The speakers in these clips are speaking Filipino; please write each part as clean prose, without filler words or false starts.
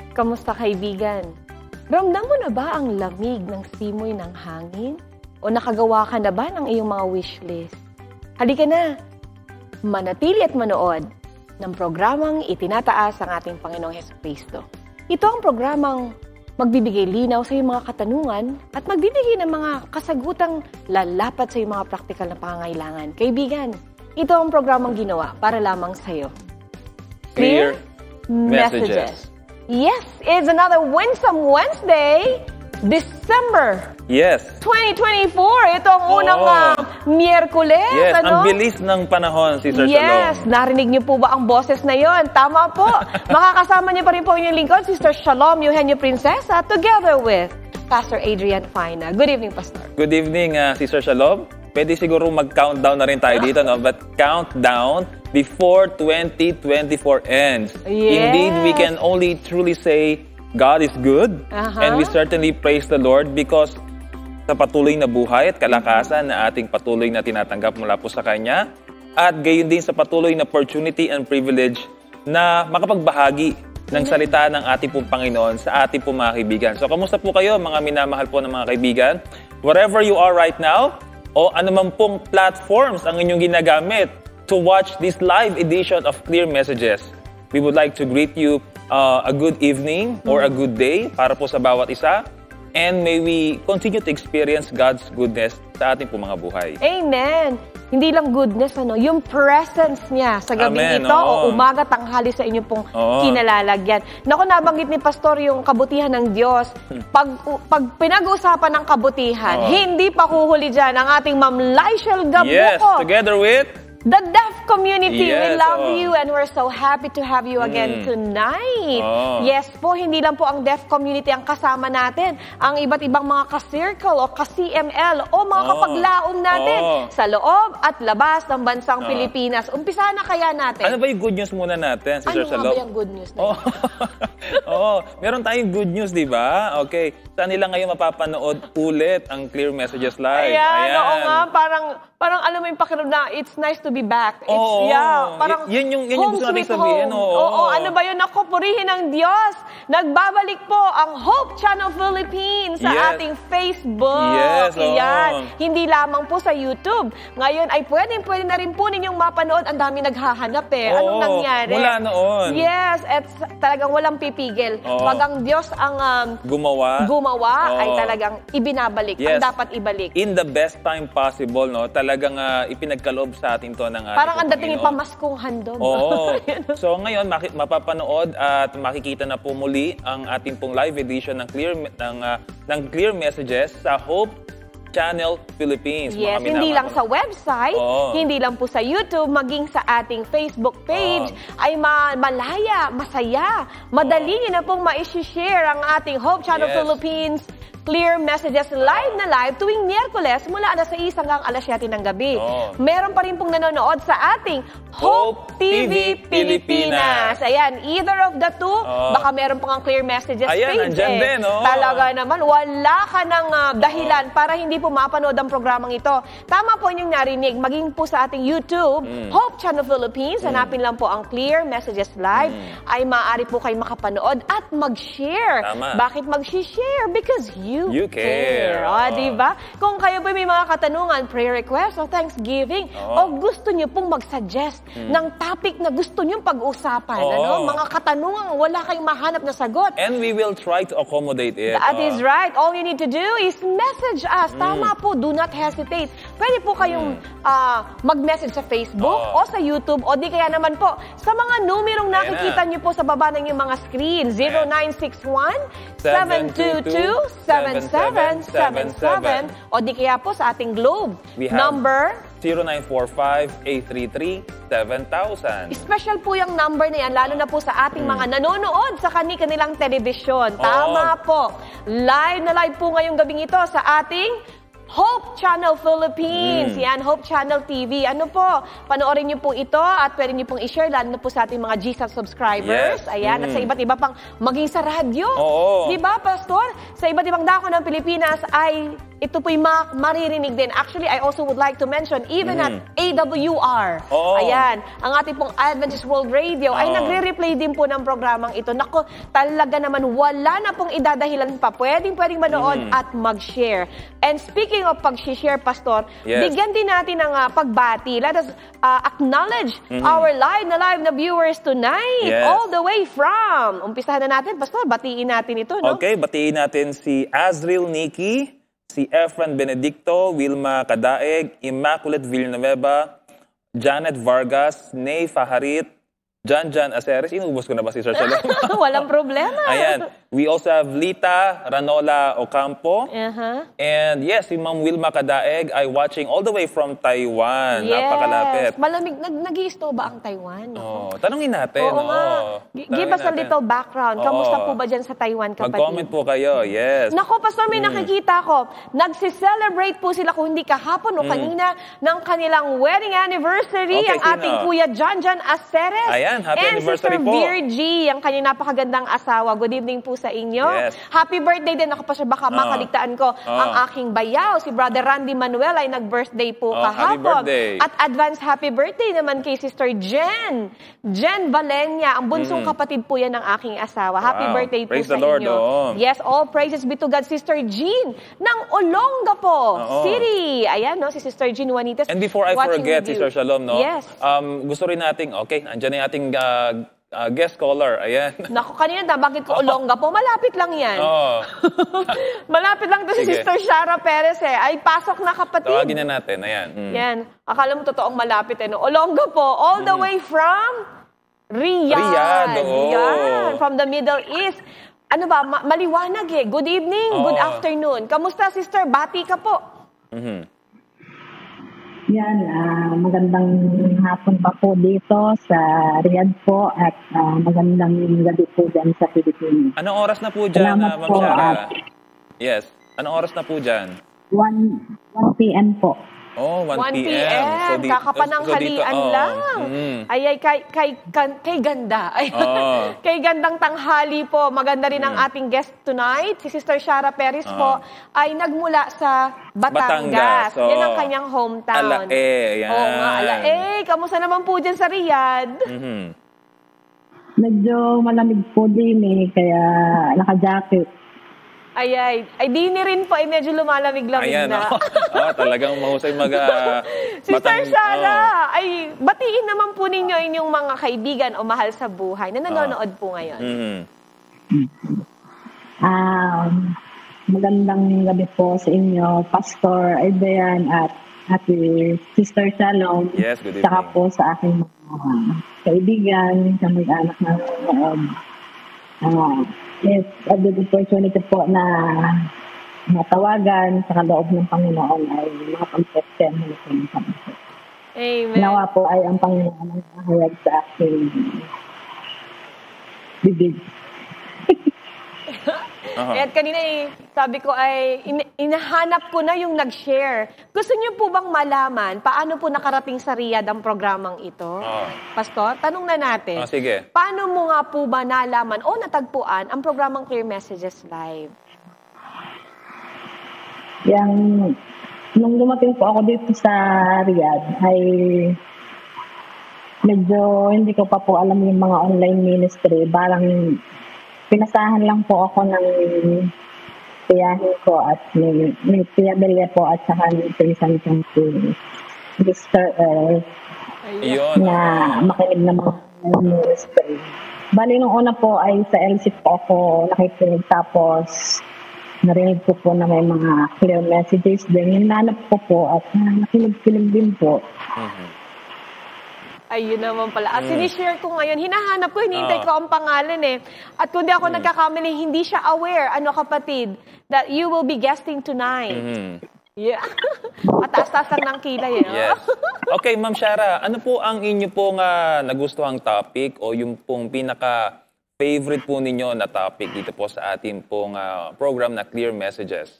Kamusta kaibigan? Ramdam mo na ba ang lamig ng simoy ng hangin? O nakagawa ka na ba ng iyong mga wishlist? Halika na, manatili at manood ng programang itinataas ang ating Panginoong Hesukristo. Ito ang programang magbibigay linaw sa iyong mga katanungan at magbibigay ng mga kasagutang lalapat sa iyong mga praktikal na pangangailangan. Kaibigan, ito ang programang ginawa para lamang sa iyo. Clear Messages. Yes, it's another Winsome Wednesday, December. Yes. 2024. Ito ang unang Miyerkules. Yes, ano? ang bilis ng panahon, Sister Yes, Shalom. narinig niyo po ba ang boses na yon? Tama po. Makakasama niyo pa rin po inyong lingkod, Sister Shalom Eugenio Princesa, together with Pastor Adrian Faina. Good evening, Pastor. Good evening, Sister Shalom. Pwede siguro mag-countdown na rin tayo dito, no? But countdown before 2024 ends. Yes. Indeed, we can only truly say God is good. And we certainly praise the Lord because sa patuloy na buhay at kalakasan na ating patuloy na tinatanggap mula po sa Kanya. At gayon din sa patuloy na opportunity and privilege na makapagbahagi ng salita ng ating pong Panginoon sa ating pong mga kaibigan. So, kamusta po kayo, mga minamahal po ng mga kaibigan? Wherever you are right now, o anuman pong platforms ang inyong ginagamit to watch this live edition of Clear Messages, we would like to greet you a good evening or a good day para po sa bawat isa. And may we continue to experience God's goodness sa ating po mga buhay. Amen. Hindi lang goodness, yung presence niya sa gabing Amen, ito o umaga, tanghali sa inyo pong kinalalagyan. Naku, nabanggit ni Pastor yung kabutihan ng Diyos. Pag pinag-uusapan ng kabutihan, hindi pa huhuli dyan ang ating Ma'am Lyshel Gabuco. Yes, together with the deaf community. We Yes, love you and we're so happy to have you again tonight. Yes po, hindi lang po ang deaf community ang kasama natin. Ang iba't ibang mga ka-circle o ka-CML o mga kapaglaom natin sa loob at labas ng bansang Pilipinas. Umpisa na kaya natin. Ano ba yung good news muna natin, Sister Shalom? Ano nga ba yung good news na meron tayong good news, di ba? Okay. Saan nila ngayon mapapanood ulit ang Clear Messages Live? Ayan. Oo nga, parang alam mo yung pakiramdam na it's nice to be back. It's, parang yun yung gusto natin sweet sabihin. Oo, ano ba yun? Naku, purihin ng Diyos. Nagbabalik po ang Hope Channel Philippines sa ating Facebook. Yes, Iyan. Hindi lamang po sa YouTube. Ngayon ay pwede na rin po ninyong mapanood. Ang dami naghahanap Anong nangyari? Mula noon. Yes, at talagang walang pipigil. Pag ang Diyos ang gumawa ay talagang ibinabalik. Yes. Ang dapat ibalik. In the best time possible, no? Talagang ipinagkaloob sa atin to ng ating parang ang dating Panginoon. ipamaskong handog. Oo. So ngayon mapapanood at makikita na po muli ang ating pong live edition ng Clear Messages sa Hope Channel Philippines. Yes, hindi lang sa website, hindi lang po sa YouTube, maging sa ating Facebook page ay malaya, masaya. Madali nyo na pong ma-share ang ating Hope Channel Philippines Clear Messages live na live tuwing Miyerkules mula alas 6 hanggang alas 7 ng gabi. Meron pa rin pong nanonood sa ating Hope TV Pilipinas. Ayan, either of the two, baka meron pang Clear Messages page. Andyan din. Talaga naman, wala ka ng dahilan para hindi po mapanood ang programang ito. Tama po inyong narinig, maging po sa ating YouTube, Hope Channel Philippines, hanapin lang po ang Clear Messages Live, ay maaari po kayo makapanood at mag-share. Bakit mag-share? Because you care. Diba? Kung kayo po may mga katanungan, prayer request o thanksgiving, o gusto nyo pong mag-suggest ng topic na gusto nyo pag-usapan, mga katanungan, wala kayong mahanap na sagot. And we will try to accommodate it. That is right. All you need to do is message us. Tama po, do not hesitate. Pwede po kayong mag-message sa Facebook o sa YouTube o di kaya naman po sa mga numerong nakikita nyo po sa baba ng yung mga screen. 0961-722-7777 o di kaya po sa ating Globe. Number 0945-833-7000. Special po yung number na yan, lalo na po sa ating mga nanonood sa kanilang telebisyon. Tama po. Live na live po ngayong gabing ito sa ating Hope Channel Philippines. Yan, Hope Channel TV. Ano po, panoorin niyo po ito at pwede niyo pong i-share lalo na po sa ating mga GSAT subscribers. Ayan, at sa iba't iba pang maging sa radyo. Di ba, Pastor? Sa iba't ibang dako ng Pilipinas ay ito po'y maririnig din. Actually, I also would like to mention, even at AWR, ayan, ang ating pong Adventist World Radio, ay nagre-replay din po ng programang ito. Nako, talaga naman, wala na pong idadahilan pa. Pwedeng manood at mag-share. And speaking of pag-share, Pastor, bigyan din natin ng pagbati. Let us acknowledge our live na viewers tonight, all the way from, umpisahan na natin, Pastor, batiin natin ito, no? Okay, batiin natin si Azril Nikki, si Efren Benedicto, Wilma Kadaeg, Immaculate Villanueva, Janet Vargas, Ney Faharit, Jan Aceres. Inubos ko na ba si Sir Shalom? Walang problema. Ayan. We also have Lita Ranola Ocampo. And yes, si Ma'am Wilma Kadaeg ay watching all the way from Taiwan. Yes. Napakalapit. Malamig. Nag-i-stow ba ang Taiwan? Tanungin natin. Oo nga. Give us a little background. Kamusta po ba dyan sa Taiwan, kapatid? Mag-comment po kayo. Yes. Nako, Pastor, may nakikita ko. Nagsi-celebrate po sila kung hindi kahapon o kanina ng kanilang wedding anniversary. Okay, ang ating Kuya Jan Aceres. Ayan, happy and anniversary Sister po. Virgie, ang kanyang napakagandang asawa. Good evening po sa inyo. Yes. Happy birthday din. Ako, Pastor, baka makaligtaan ko ang aking bayaw. Si Brother Randy Manuel ay nag-birthday po kahapon. Happy birthday. At advance happy birthday naman kay Sister Jen Valenia. Ang bunsong kapatid po yan ng aking asawa. Happy birthday Praise po the sa Lord, inyo. Yes, all praises be to God. Sister Jean ng Olongapo City. Ayan, no, si Sister Jean Juanitas. And before I forget, Sister Shalom, no? Yes. Gusto rin nating, andyan na yung ating guest caller. Ayan. Naku, kanina nabanggit ko Olongapo. Malapit lang yan. Malapit lang to si Sister Shara Perez eh. Ay, pasok na, kapatid. Tawagin na natin. Ayan. Yan. Akala mo totoong malapit eh. No? Olongapo, all the way from Riyadh. Yan. From the Middle East. Ano ba, maliwanag eh. Good evening, good afternoon. Kamusta, Sister? Bati ka po. Yan, magandang hapon pa po dito sa Riyadh po at magandang gabi po dyan sa Pilipinas. Anong oras na po dyan, Salamat Ma'am po, Shara? Yes. Anong oras na po dyan? 1 p.m. po. 1 1 p.m. Kakapananghalian lang. Ay, kay ganda. Ay, kay gandang tanghali po. Maganda rin ang ating guest tonight. Si Sister Shara Perez po ay nagmula sa Batangas. Yan ang kanyang hometown. Alae. Yan. Oo nga, Alae. Kamusta naman po dyan sa Riyadh? Medyo malamig po din kaya naka-jacket. Ay, dini rin po, medyo lumalamig-lamig na. Talagang mahusay Sister Shara, ay batiin naman po ninyo inyong mga kaibigan o mahal sa buhay na nanonood po ngayon. Magandang gabi po sa inyo, Pastor Adrian at Ate Sister Shalom. Yes, good evening. Saka po sa aking mga kaibigan, sa mag-anak na nanonood. Yes, a good opportunity po na matawagan sa kaloob ng Panginoon ay makapag-present ng Panginoon. Amen. Nawa po ay ang Panginoon ang nahayag sa aking bibig. At kanina sabi ko ay inahanap ko na yung nag-share. Gusto niyo po bang malaman paano po nakarating sa Riyadh ang programang ito? Pastor, tanong na natin. Sige. Paano mo nga po ba nalaman o natagpuan ang programang Clear Messages Live? Nung dumating po ako dito sa Riyadh ay medyo hindi ko pa po alam yung mga online ministry. Parang pinasahan lang po ako ng tiyahin ko at may tiyabilya po at saka may pinsan kong Mr. Earl na makinig ng mga ministry. Bali, nung una po ay sa LC po ako nakikinig tapos narinig ko po na may mga clear messages din. Hinanap ko po at nakinig-kinig din po. Ayun naman pala. At sinishare ko ngayon, hinahanap ko, hinihintay ko ang pangalan eh. At kung di ako nagkakamali, hindi siya aware, kapatid, that you will be guesting tonight. Yeah. Mataas-tasan ng kilay eh. Yes. Okay, Ma'am Shara, ano po ang inyo pong nagustuhang topic o yung pong pinaka-favorite po ninyo na topic dito po sa ating pong program na Clear Messages?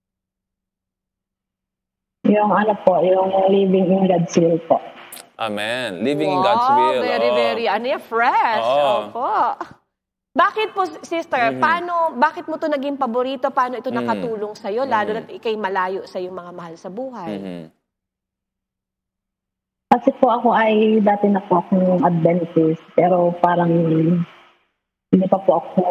Yung living in God's will po. Amen. Living in God's will. Very, fresh. Opo. Bakit po, sister, bakit mo to naging paborito? Paano ito nakatulong sa'yo? Lalo na ikay malayo sa iyong mga mahal sa buhay. Kasi po ako ay dati na po akong Adventist, pero parang hindi pa po ako,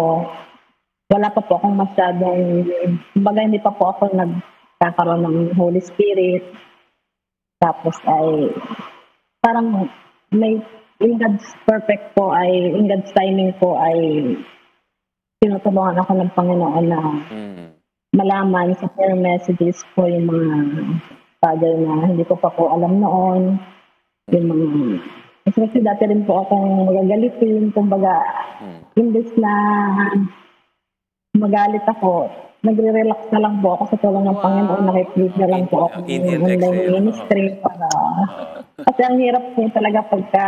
wala pa po akong masyadong, kumbaga hindi pa po ako nagkakaroon ng Holy Spirit. Tapos ay parang may in God's timing po ay tinutulungan ako ng Panginoon na malaman sa prayer messages po yung mga bagay na hindi ko pa po alam noon. Yung mga, kasi dati rin po akong magagalitin, kumbaga, imbes na magalit ako, nagre-relax na lang po ako sa tulong ng Panginoon, nakikinig na lang po ako ng online ministry para kasi ang hirap po talaga pagka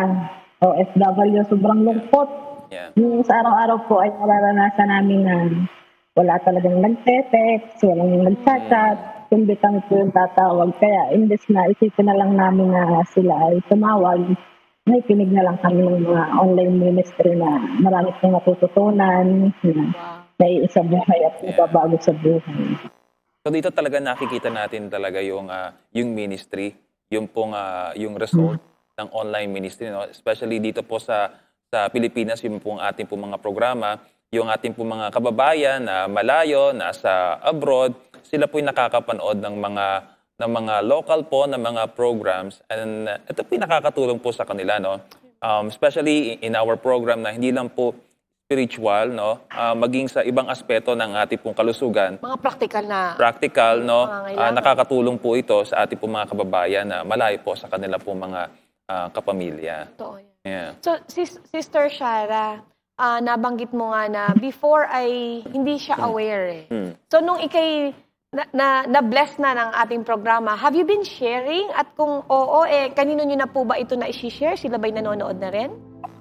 OFW, sobrang lungkot. Yung sa araw-araw po ay nararanasan namin na wala talagang nagte-text, walang nagchat-chat, kundi kami po yung tatawag. Kaya imbes na isipin na lang namin na sila ay tumawag, may pinig na lang kami ng mga online ministry na marami pong natututunan, na naiisa buhay at nababago sa buhay. So dito talaga nakikita natin talaga yung ministry, yung pong yung result ng online ministry, no? Especially dito po sa Pilipinas, yung pong ating pong mga programa, yung ating pong mga kababayan na malayo, nasa abroad, sila po yung nakakapanood ng mga local po na mga programs, and ito po yung nakakatulong po sa kanila, no? Especially in our program na hindi lang po spiritual, no? Maging sa ibang aspeto ng ating pong kalusugan. Mga practical, no? Nakakatulong po ito sa ating pong mga kababayan na malayo po sa kanila pong mga kapamilya. Totoo yan. Yeah. So, Sister Shara, nabanggit mo nga na before ay hindi siya aware. So, nung ikay na-bless na ng ating programa, have you been sharing? At kung oo, kanino nyo na po ba ito na i-share? Sila ba'y nanonood na rin?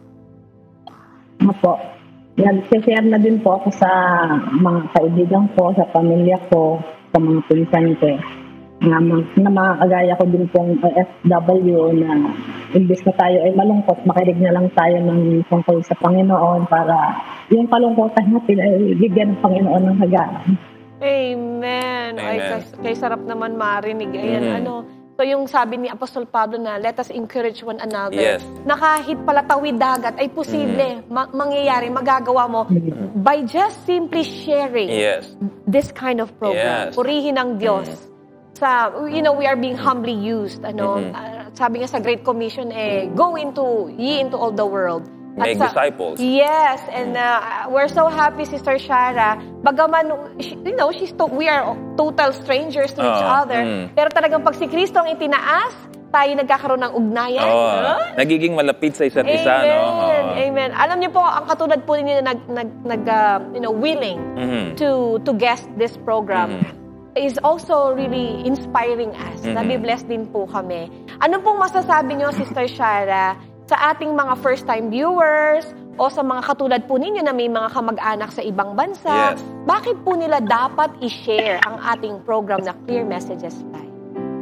Opo. Nag-share na din po ako sa mga kaibigan ko, sa pamilya ko, sa mga pinsan ko. Na mga kagaya ko din pong OFW na imbes na tayo ay malungkot, makinig na lang tayo ng tungkol sa Panginoon para yung kalungkotan natin ay bigyan ng Panginoon ng hagaan. Amen. Ay, kay sarap naman marinig. Ayan, so yung sabi ni Apostol Pablo na let us encourage one another. Yes. Na kahit pala tawid dagat ay posible, mangyayari, magagawa mo by just simply sharing this kind of program. Purihin ang Diyos. We are being humbly used. Sabi nga sa Great Commission, go ye into all the world. Make disciples. Yes, and we're so happy, Sister Shara. Bagaman, we are total strangers to each other. Pero talagang pag si Kristo ang itinaas, tayo nagkakaroon ng ugnayan. Nagiging malapit sa isa't isa, no? Amen. Alam niyo po, ang katulad po ninyo na willing to guest this program is also really inspiring us. Nabibless din po kami. Ano pong masasabi niyo, Sister Shara, sa ating mga first-time viewers o sa mga katulad po ninyo na may mga kamag-anak sa ibang bansa, bakit po nila dapat i-share ang ating program na Clear Messages Live?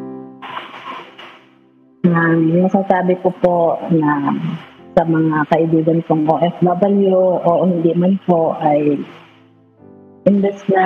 Masasabi ko po na sa mga kaibigan kong OFW o hindi man po ay imbes na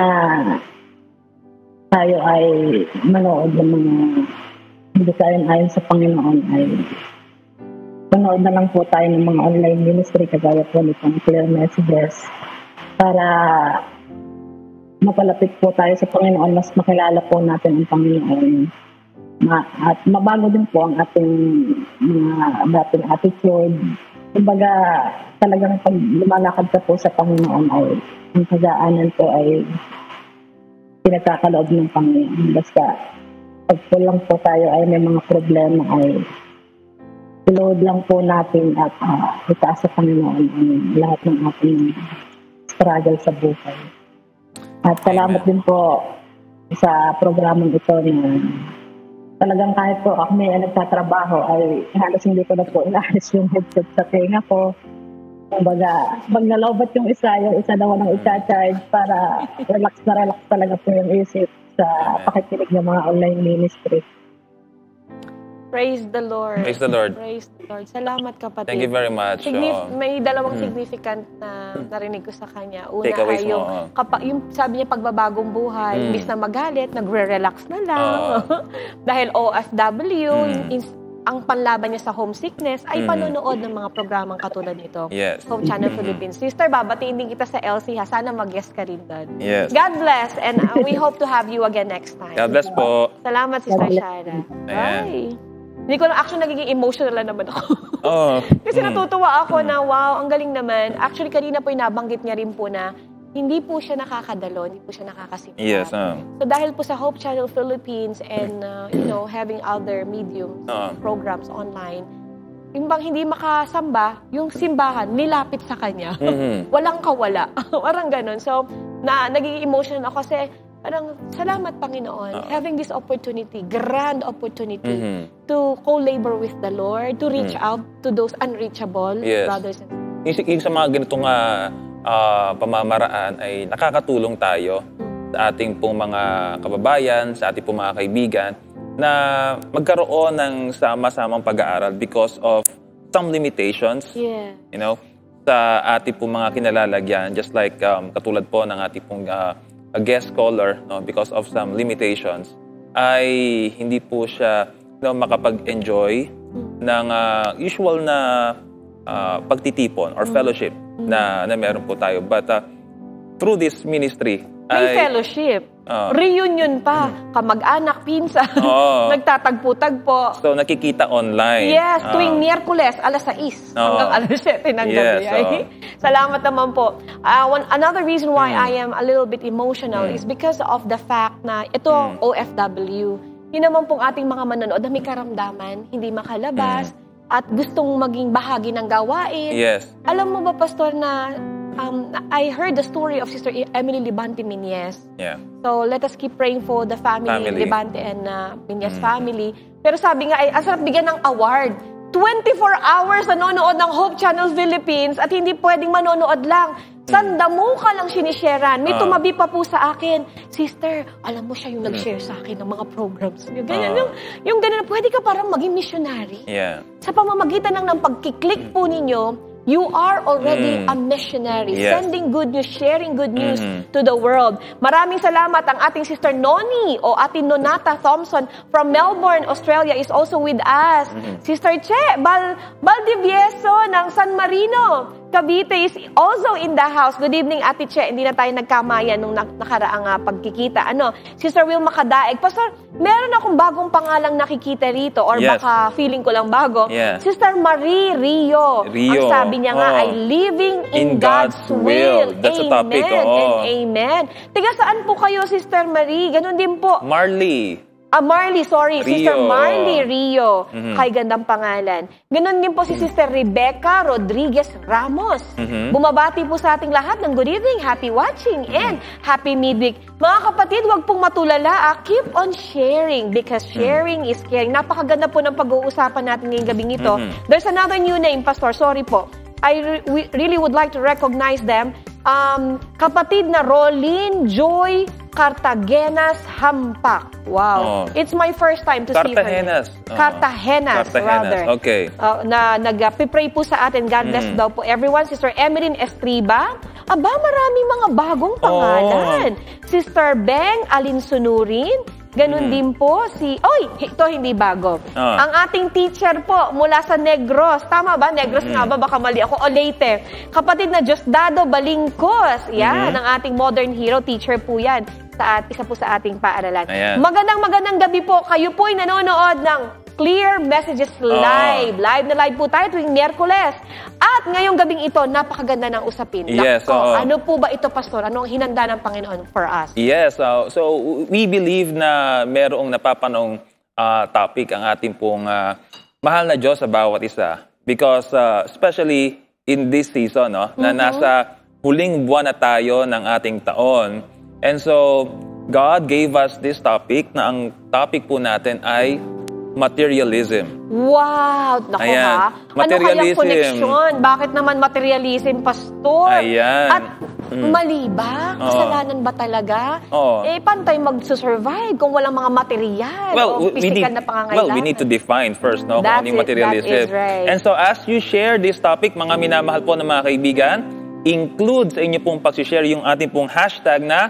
tayo ay manood ng mga hindi ayon sa Panginoon ay manood na lang po tayo ng mga online ministry kagaya po nitong Clear Messages para mapalapit po tayo sa Panginoon, mas makilala po natin ang Panginoon at mabago din po ang ating mga dating attitude. Kumbaga talagang pag lumalakad ka po sa Panginoon ay ang pagdaanan po ay pinagkakaloob ng Panginoon. Basta pag lang po tayo ay may mga problema ay ilood lang po natin at itaas sa Panginoon ang lahat ng ating struggle sa buhay. At salamat din po sa programang ito na talagang kahit po ako may nagtatrabaho ay halos hindi ko na po inaalis yung headset sa tenga ko. Kumbaga, pag nalobat yung isa naman ang i-charge para relax talaga po yung isip sa pakikinig ng mga online ministry. Praise the Lord. Praise the Lord. Praise the Lord. Salamat, kapatid. Thank you very much. May dalawang significant na narinig ko sa kanya. Una Takeaways ay mo, yung sabi niya pagbabagong buhay, imbis na magalit, nagre-relax na lang. Dahil OFW, ang panlaban niya sa homesickness ay panonood ng mga programang katulad nito. Yes. Hope Channel Philippines. Sister, babatiin din kita sa LC ha. Sana mag-guest ka rin doon. Yes. God bless and we hope to have you again next time. God bless po. Salamat, Sister Shara. Ayan. Bye. Hindi ko na, actually nagiging emotional na naman ako. Oh. Kasi natutuwa ako na wow, ang galing naman. Actually, kanina po yung nabanggit niya rin po na hindi po siya nakakadalo, hindi po siya nakakasimula. Yes. So dahil po sa Hope Channel Philippines and having other mediums, programs online, yung bang hindi makasamba, yung simbahan, nilapit sa kanya. Walang kawala. Parang ganun. So, nagiging emotional ako kasi parang, salamat Panginoon, having this opportunity, grand opportunity to co-labor with the Lord, to reach out to those unreachable brothers and sisters. Yung sa mga ganitong pamamaraan ay nakakatulong tayo sa ating pong mga kababayan, sa ating pong mga kaibigan, na magkaroon ng sama-samang pag-aaral because of some limitations, sa ating pong mga kinalalagyan, just like katulad po ng ating pong guest scholar, because of some limitations, ay hindi po siya makapag-enjoy ng usual na pagtitipon or fellowship na meron po tayo. But through this ministry, may fellowship. Reunion pa. Kamag-anak, pinsan. Nagtatagpo-tagpo. So, nakikita online. Yes, tuwing Miyerkules, alas 6 hanggang alas 7 ng gabi. Salamat naman po. Another reason why I am a little bit emotional is because of the fact na ito, OFW, yun naman pong ating mga manonood na may karamdaman, hindi makalabas, at gustong maging bahagi ng gawain. Yes. Alam mo ba, Pastor, na I heard the story of Sister Emily Libante Miñez. Yeah. So, let us keep praying for the family. Libante and Miñez family. Pero sabi nga, ay asarap bigyan ng award. 24 hours nanonood ng Hope Channel Philippines at hindi pwedeng manonood lang. Sandamo ka lang sinisharean. May tumabi pa po sa akin, Sister, alam mo siya yung nag-share sa akin ng mga programs niyo. Ganyan, yung ganyan, pwede ka parang maging missionary. Yeah. Sa pamamagitan ng pagkiklik po ninyo, you are already a missionary, sending good news, sharing good news to the world. Maraming salamat. Ang ating Sister Noni o ating Nonata Thompson from Melbourne, Australia is also with us. Sister Che Valdivieso ng San Marino, Cavite is also in the house. Good evening, Ate Che. Hindi na tayo nagkamayan nung nakaraang pagkikita. Sister Wilma Kadaeg. Pastor, meron akong bagong pangalang nakikita rito or baka feeling ko lang bago. Sister Marie Rio. Ang sabi niya nga ay living in God's will. That's amen a topic. And amen. Tiga saan po kayo, Sister Marie? Ganun din po. Marley. Rio. Sister Marley Rio. Kay gandang pangalan. Ganon din po si Sister Rebecca Rodriguez Ramos. Bumabati po sa ating lahat ng good evening, happy watching, and happy midweek. Mga kapatid, huwag pong matulala. Keep on sharing because sharing is caring. Napakaganda po ng pag-uusapan natin ngayong gabing ito. There's another new name, Pastor. Sorry po. I really would like to recognize them. Kapatid na Rolin Joy Cartagenas Hampak. Wow. It's my first time to see her. Cartagenas, rather. Okay. Na nag-pray po sa atin. God bless daw po everyone. Sister Emeline Estriba. Aba, maraming mga bagong pangalan. Sister Beng Alinsunurin. Ganun din po ito hindi bago. Ang ating teacher po mula sa Negros. Tama ba? Negros nga ba? Baka mali ako. O Leyte. Kapatid na Diosdado Balingkos. Yan, ang ating modern hero. Teacher po yan. Isa po sa ating paaralan. Ayan. Magandang gabi po. Kayo po'y nanonood ng Clear Messages Live. Live na live po tayo tuwing Miyerkules. At ngayong gabing ito, napakaganda ng usapin. Yes. Ano po ba ito, Pastor? Ano ang hinanda ng Panginoon for us? Yes. So we believe na merong napapanong topic ang ating pong mahal na Diyos sa bawat isa. Because especially in this season, na nasa huling buwan na tayo ng ating taon. And so, God gave us this topic na ang topic po natin ay materialism. Wow! Naku Ayan. ha? Ano kayang connection? Bakit naman materialism, Pastor? Ayan. At Mali ba? Kasalanan ba talaga? Pantay mag-survive kung walang mga material o physical na pangangailangan. Well, we need to define first, no? Kung ano yung materialism. That is right. And so, as you share this topic, mga minamahal po ng mga kaibigan, include sa inyo pong pag-share yung ating pong hashtag na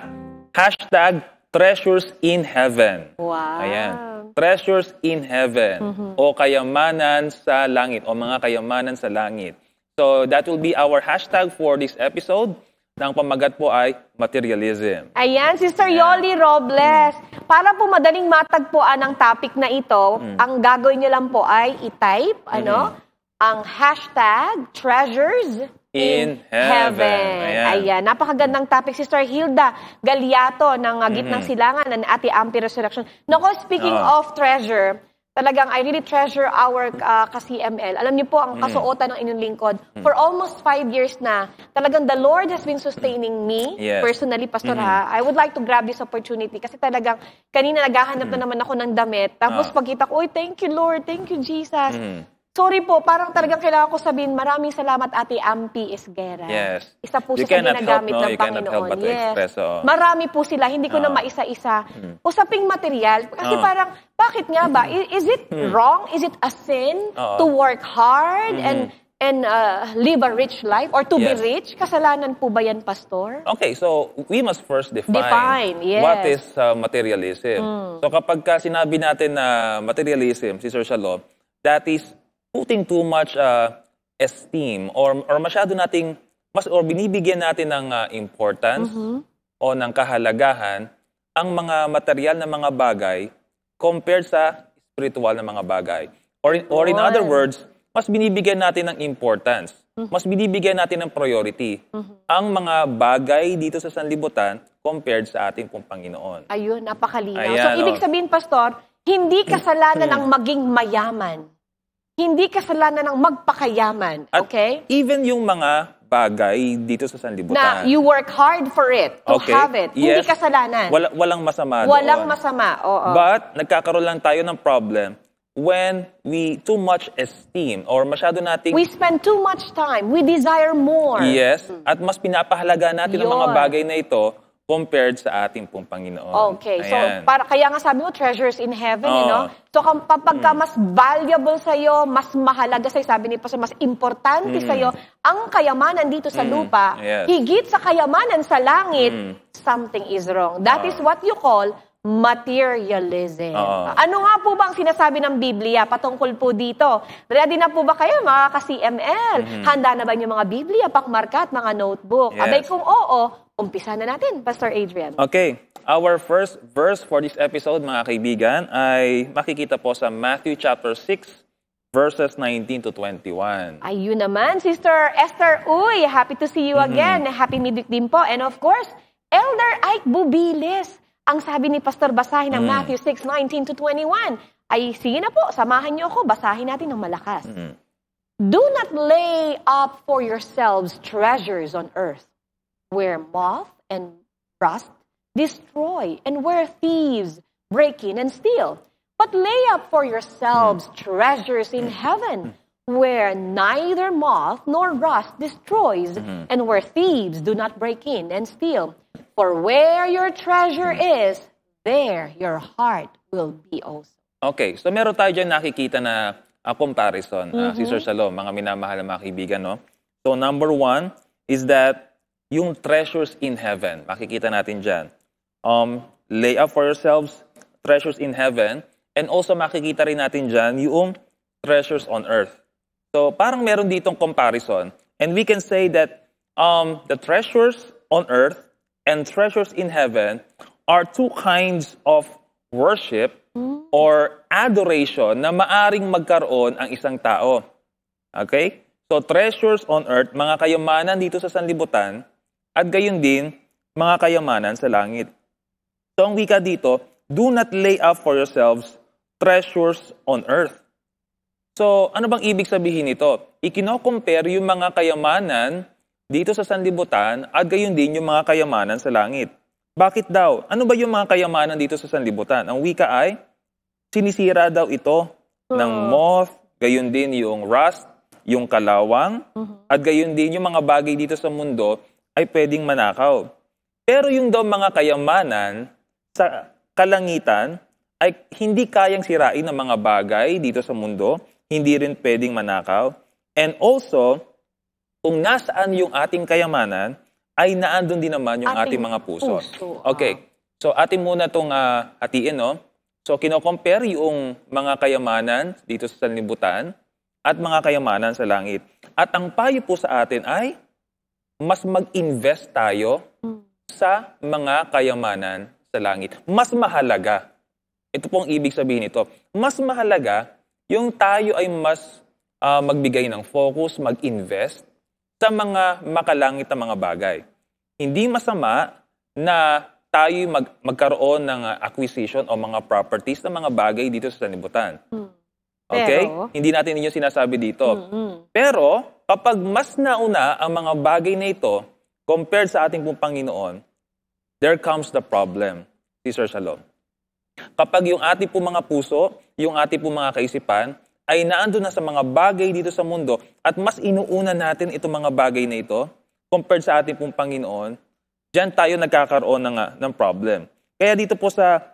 #Treasures in Heaven. Wow. Ayan. Treasures in Heaven. O kayamanan sa langit. O mga kayamanan sa langit. So, that will be our hashtag for this episode. Ang pamagat po ay materialism. Ayan, Sister Yoli Robles. Para po madaling matagpuan ang topic na ito, ang gagawin niyo lang po ay i-type, ang hashtag treasures in heaven. Ayan, napakagandang topic, Sister Hilda Galiato ng Gitnang Silangan ng Ate Ampi Resurrection. Nako, speaking of treasure, talagang I really treasure our ka-CML. Alam niyo po, ang kasuotan ng inyong lingkod, for almost 5 years na, talagang the Lord has been sustaining me, personally, Pastor ha. I would like to grab this opportunity kasi talagang kanina naghahanap na naman ako ng damit. Tapos pagkita ko, thank you Lord, thank you Jesus. Sorry po, parang talagang kailangan ko sabihin, maraming salamat Ate Ampi Esguera. Yes. Isa po sa ginagamit ng Panginoon. Yes. Marami po sila, hindi ko na maisa-isa. Usaping material, kasi parang, bakit nga ba? Is it wrong? Is it a sin to work hard and live a rich life? Or to be rich? Kasalanan po ba yan, Pastor? Okay, so we must first Define, yes. what is materialism. So kapag sinabi natin na materialism, Sister Shalom, that is putting too much esteem or masyado nating binibigyan natin ng importance o ng kahalagahan ang mga material na mga bagay compared sa spiritual na mga bagay. Or in other words, mas binibigyan natin ng importance. Mas binibigyan natin ng priority ang mga bagay dito sa sanlibutan compared sa ating pong Panginoon. Ayun, napakalinaw. So, ibig sabihin, Pastor, hindi kasalanan ang maging mayaman. Hindi kasalanan ng magpakayaman, okay? At even yung mga bagay dito sa sanlibutan. Na you work hard for it, to have it. Yes. Hindi kasalanan. Walang masama Walang doon. masama, oo. But, nagkakaroon lang tayo ng problem when we too much esteem or masyado nating... We spend too much time. We desire more. Yes. At mas pinapahalaga natin ang mga bagay na ito compared sa ating pong Panginoon. Okay. So, kaya nga sabi mo, treasures in heaven, So, kapag mas valuable sa'yo, mas mahalaga sa'yo, sabi ni Pastor, mas importante sa'yo, ang kayamanan dito sa lupa, higit sa kayamanan sa langit, something is wrong. That is what you call materialism. Ano nga po ba ang sinasabi ng Biblia patungkol po dito? Ready na po ba kayo, mga ka-CML? Handa na ba yung mga Biblia, pakmarka at mga notebook? Abay kung oo, umpisa na natin, Pastor Adrian. Okay. Our first verse for this episode, mga kaibigan, ay makikita po sa Matthew chapter 6, verses 19 to 21. Ayun naman, Sister Esther Uy, happy to see you again. Happy midweek din po. And of course, Elder Ike Bubiles. Ang sabi ni Pastor, basahin ng Matthew 6, 19 to 21. Ay, sige na po, samahan niyo ako, basahin natin ng malakas. Do not lay up for yourselves treasures on earth, where moth and rust destroy, and where thieves break in and steal. But lay up for yourselves treasures in heaven, where neither moth nor rust destroys, and where thieves do not break in and steal. For where your treasure is, there your heart will be also. Okay, so meron tayo dyan nakikita na comparison, Sister Shalom, mga minamahal na mga kaibigan, no? So number 1 is that yung treasures in heaven, makikita natin dyan. Lay up for yourselves treasures in heaven, and also makikita rin natin dyan yung treasures on earth. So parang meron ditong comparison, and we can say that the treasures on earth and treasures in heaven are two kinds of worship or adoration na maaring magkaroon ang isang tao. Okay? So, treasures on earth, mga kayamanan dito sa sanlibutan, at gayon din, mga kayamanan sa langit. So, ang wika dito, do not lay up for yourselves treasures on earth. So, ano bang ibig sabihin nito? Ikino-compare yung mga kayamanan dito sa sanlibutan at gayon din yung mga kayamanan sa langit. Bakit daw? Ano ba yung mga kayamanan dito sa sanlibutan? Ang wika ay, sinisira daw ito ng moth, gayon din yung rust, yung kalawang, at gayon din yung mga bagay dito sa mundo ay pwedeng manakaw. Pero yung daw mga kayamanan sa kalangitan ay hindi kayang sirain ng mga bagay dito sa mundo, hindi rin pwedeng manakaw. And also, kung nasaan yung ating kayamanan, ay naandun din naman yung ating mga puso. Okay, so atin muna itong hatiin, no? So, kino-compare yung mga kayamanan dito sa sanlibutan at mga kayamanan sa langit. At ang payo po sa atin ay mas mag-invest tayo sa mga kayamanan sa langit. Mas mahalaga. Ito pong ibig sabihin nito. Mas mahalaga yung tayo ay mas magbigay ng focus, mag-invest sa mga makalangit na mga bagay. Hindi masama na tayo magkaroon ng acquisition o mga properties na mga bagay dito sa sanlibutan. Okay? Pero, hindi natin yung sinasabi dito. Pero, kapag mas nauna ang mga bagay na ito compared sa ating pong Panginoon, there comes the problem, Sister Shalom. Kapag yung ating pong mga puso, yung ating pong mga kaisipan, ay naandun na sa mga bagay dito sa mundo at mas inuuna natin itong mga bagay na ito compared sa ating pong Panginoon, diyan tayo nagkakaroon ng problem. Kaya dito po sa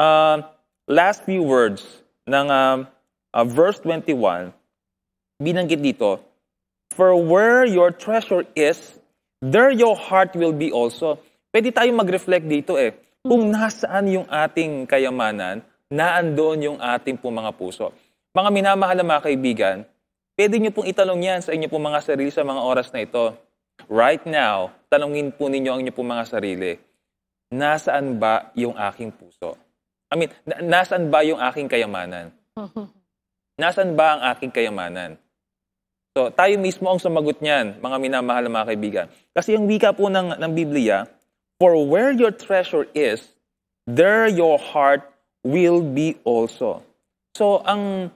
last few words ng verse 21, binanggit dito, "For where your treasure is, there your heart will be also." Pwede tayo mag-reflect dito kung nasaan yung ating kayamanan, naandoon yung ating pong mga puso. Mga minamahal na mga kaibigan, pwede nyo pong itanong yan sa inyo pong mga sarili sa mga oras na ito. Right now, tanungin po ninyo ang inyo pong mga sarili, nasaan ba yung aking puso? Nasaan ba yung aking kayamanan? Nasaan ba ang aking kayamanan? So, tayo mismo ang sumagot niyan, mga minamahal na mga kaibigan. Kasi yung wika po ng Biblia, "For where your treasure is, there your heart will be also." So, ang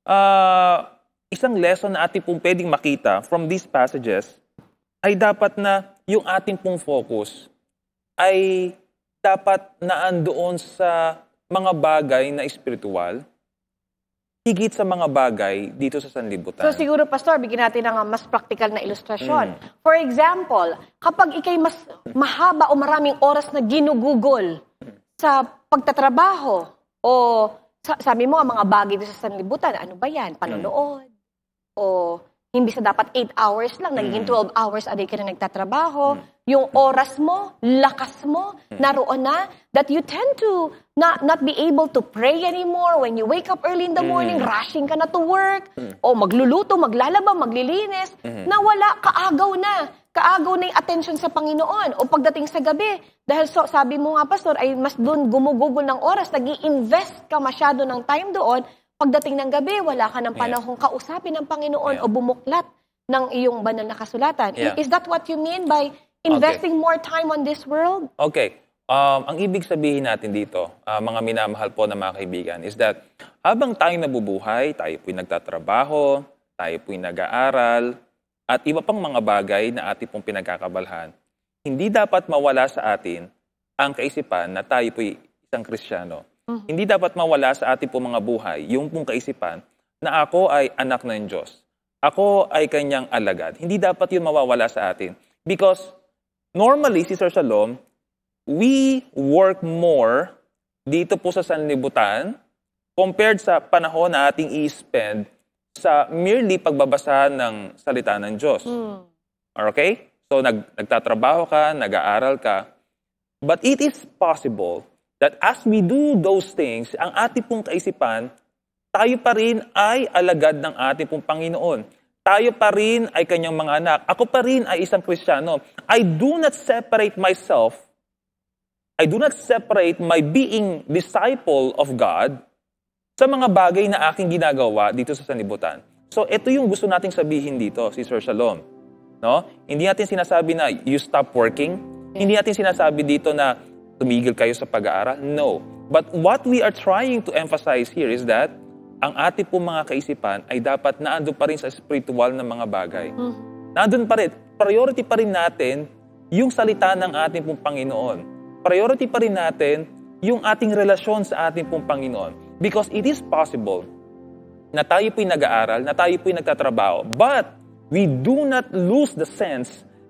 isang lesson na ating pong pwedeng makita from these passages ay dapat na yung ating pong focus ay dapat naandoon sa mga bagay na espiritual, higit sa mga bagay dito sa sanlibutan. So siguro, Pastor, bigyan natin ng mas practical na ilustrasyon. For example, kapag ikay mas mahaba o maraming oras na ginugugol sa pagtatrabaho o sabi mo, ang mga bagay dito sa sanlibutan, ano ba yan? Panonood? O hindi sa dapat 8 hours lang, nagiging 12 hours a day ka na nagtatrabaho. Yung oras mo, lakas mo, naroon na, that you tend to not be able to pray anymore when you wake up early in the morning, rushing ka na to work, o magluluto, maglalaba, maglilinis, na wala, kaagaw na yung attention sa Panginoon. O pagdating sa gabi, dahil sabi mo nga, Pastor, ay mas doon gumugugol ng oras, nag-i-invest ka masyado ng time doon, pagdating ng gabi, wala ka ng panahong kausapin ng Panginoon o bumuklat ng iyong banal na kasulatan. Is that what you mean by investing more time on this world? Okay. Ang ibig sabihin natin dito, mga minamahal po na mga kaibigan, is that habang tayo nabubuhay, tayo po'y nagtatrabaho, tayo po'y nag-aaral, at iba pang mga bagay na ating pong pinagkakabalhan, hindi dapat mawala sa atin ang kaisipan na tayo po'y isang Kristiyano. Hindi dapat mawala sa ating pong mga buhay yung pong kaisipan na ako ay anak ng Diyos. Ako ay kanyang alagad. Hindi dapat yun mawawala sa atin. Because normally, Sister Shalom, we work more dito po sa sanlibutan compared sa panahon na ating i-spend sa merely pagbabasa ng salita ng Diyos. Okay? So, nagtatrabaho ka, nag-aaral ka. But it is possible that as we do those things, ang ating pong kaisipan, tayo pa rin ay alagad ng ating pong Panginoon. Tayo pa rin ay kanyang mga anak. Ako pa rin ay isang Kristiyano. I do not separate myself. I do not separate my being disciple of God sa mga bagay na aking ginagawa dito sa sanlibutan. So, ito yung gusto nating sabihin dito, Sister Shalom. No? Hindi natin sinasabi na you stop working. Hindi natin sinasabi dito na tumigil kayo sa pag-aaral. No. But what we are trying to emphasize here is that ang ating pong mga kaisipan ay dapat naandun pa rin sa spiritual na mga bagay. Naandun pa rin. Priority pa rin natin yung salita ng ating pong Panginoon. Priority pa rin natin yung ating relasyon sa ating pong Panginoon. Because it is possible na tayo po'y nag-aaral, na tayo po'y nagtatrabaho, but we do not lose the sense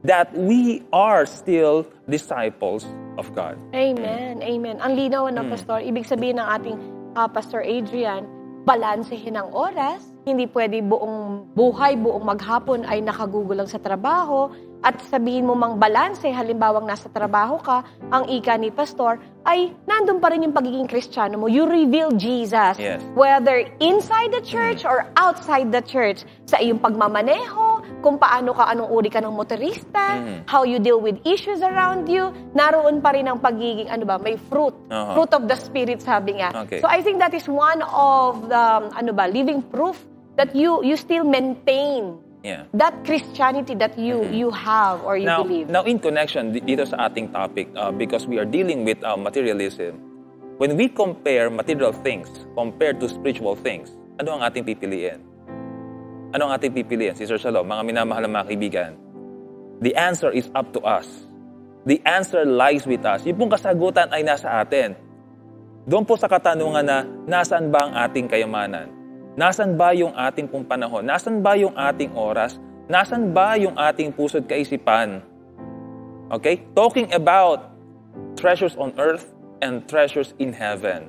that we are still disciples of God. Amen. Amen. Ang linaw na, Pastor. Ibig sabihin ng ating Pastor Adrian, balansehin ang oras. Hindi pwede buong buhay, buong maghapon ay nakagugol lang sa trabaho. At sabihin mo mang balanse, halimbawang nasa trabaho ka, ang ika ni Pastor, ay nandun pa rin yung pagiging Kristiyano mo. You reveal Jesus. Yes. Whether inside the church or outside the church. Sa iyong pagmamaneho, kung paano ka, anong uri ka ng motorista, how you deal with issues around you, naroon pa rin ang pagiging, may fruit. Fruit of the Spirit, sabi nga. Okay. So I think that is one of the, living proof that you still maintain that Christianity that you have or you believe. Now, in connection dito sa ating topic, because we are dealing with materialism, when we compare material things compared to spiritual things, ano ang ating pipiliin? Ano ang ating pipiliin? Sister Shalom, mga minamahal na mga kaibigan, the answer is up to us. The answer lies with us. Yung pong kasagutan ay nasa atin. Doon po sa katanungan na, nasaan ba ang ating kayamanan? Nasaan ba yung ating pong panahon? Nasaan ba yung ating oras? Nasaan ba yung ating puso't kaisipan? Okay? Talking about treasures on earth and treasures in heaven.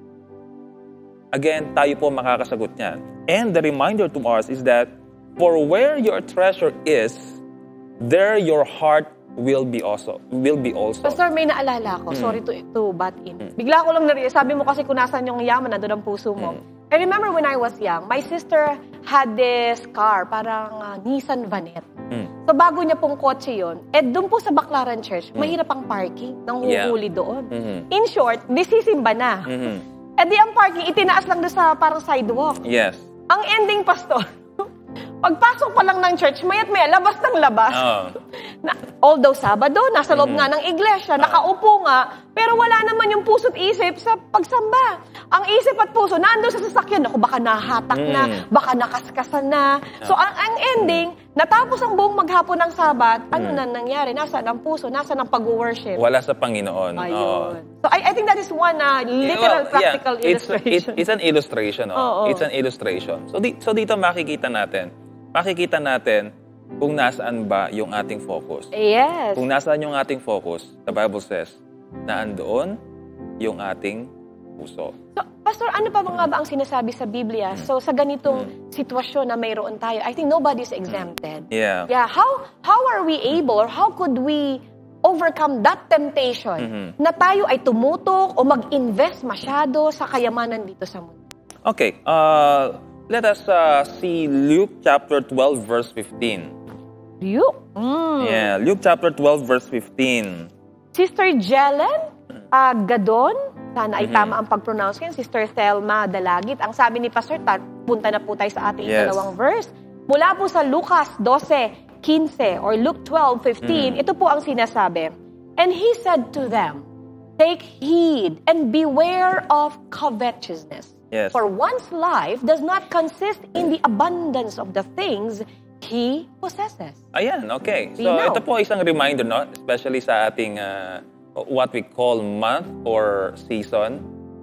Again, tayo po makakasagot niyan. And the reminder to us is that for where your treasure is, there your heart will be also. Pastor, may naalala ko. Sorry to butt in. Bigla ko lang narinig. Sabi mo kasi kung nasan yung yaman, nandun ang puso mo. I remember when I was young, my sister had this car, parang Nissan Vanette. So bago niya pong kotse yun, doon po sa Baclaran Church, mahirap ang parking, nang huhuli doon. In short, disisimba na. Di ang parking, itinaas lang doon sa parang sidewalk. Yes. Ang ending, Pastor, pagpasok pa lang ng church, maya't-maya, labas ng labas. Although Sabado, nasa loob nga ng iglesia, nakaupo nga, pero wala naman yung puso't isip sa pagsamba. Ang isip at puso, nandun sa sasakyan, baka nahatak na, baka nakaskasan na. So, ang ending, natapos ang buong maghapon ng Sabat, ano na nangyari? Nasaan ang puso? Nasaan ang pag-worship? Wala sa Panginoon. Ayun. So, I think that is one literal, practical illustration. It's an illustration. It's an illustration. So, dito makikita natin kung nasaan ba yung ating focus. Yes. Kung nasaan yung ating focus, the Bible says, na andoon yung ating puso. So, Pastor, ano pa nga ba ang sinasabi sa Biblia? So, sa ganitong sitwasyon na mayroon tayo, I think nobody's exempted. Yeah. How are we able or how could we overcome that temptation na tayo ay tumutok o mag-invest masyado sa kayamanan dito sa mundo? Okay. Let us see Luke chapter 12, verse 15. Luke? Yeah, Luke chapter 12, verse 15. Sister Jelen Gadon, sana ay tama ang pag-pronounce yan. Sister Thelma Dalagit. Ang sabi ni Pastor, punta na po tayo sa ating dalawang verse. Mula po sa Lucas 12:15 or Luke 12:15, ito po ang sinasabi. And he said to them, take heed and beware of covetousness. Yes. For one's life does not consist in the abundance of the things he possesses. Ayan, okay. So, ito po isang reminder, no? Especially sa ating what we call month or season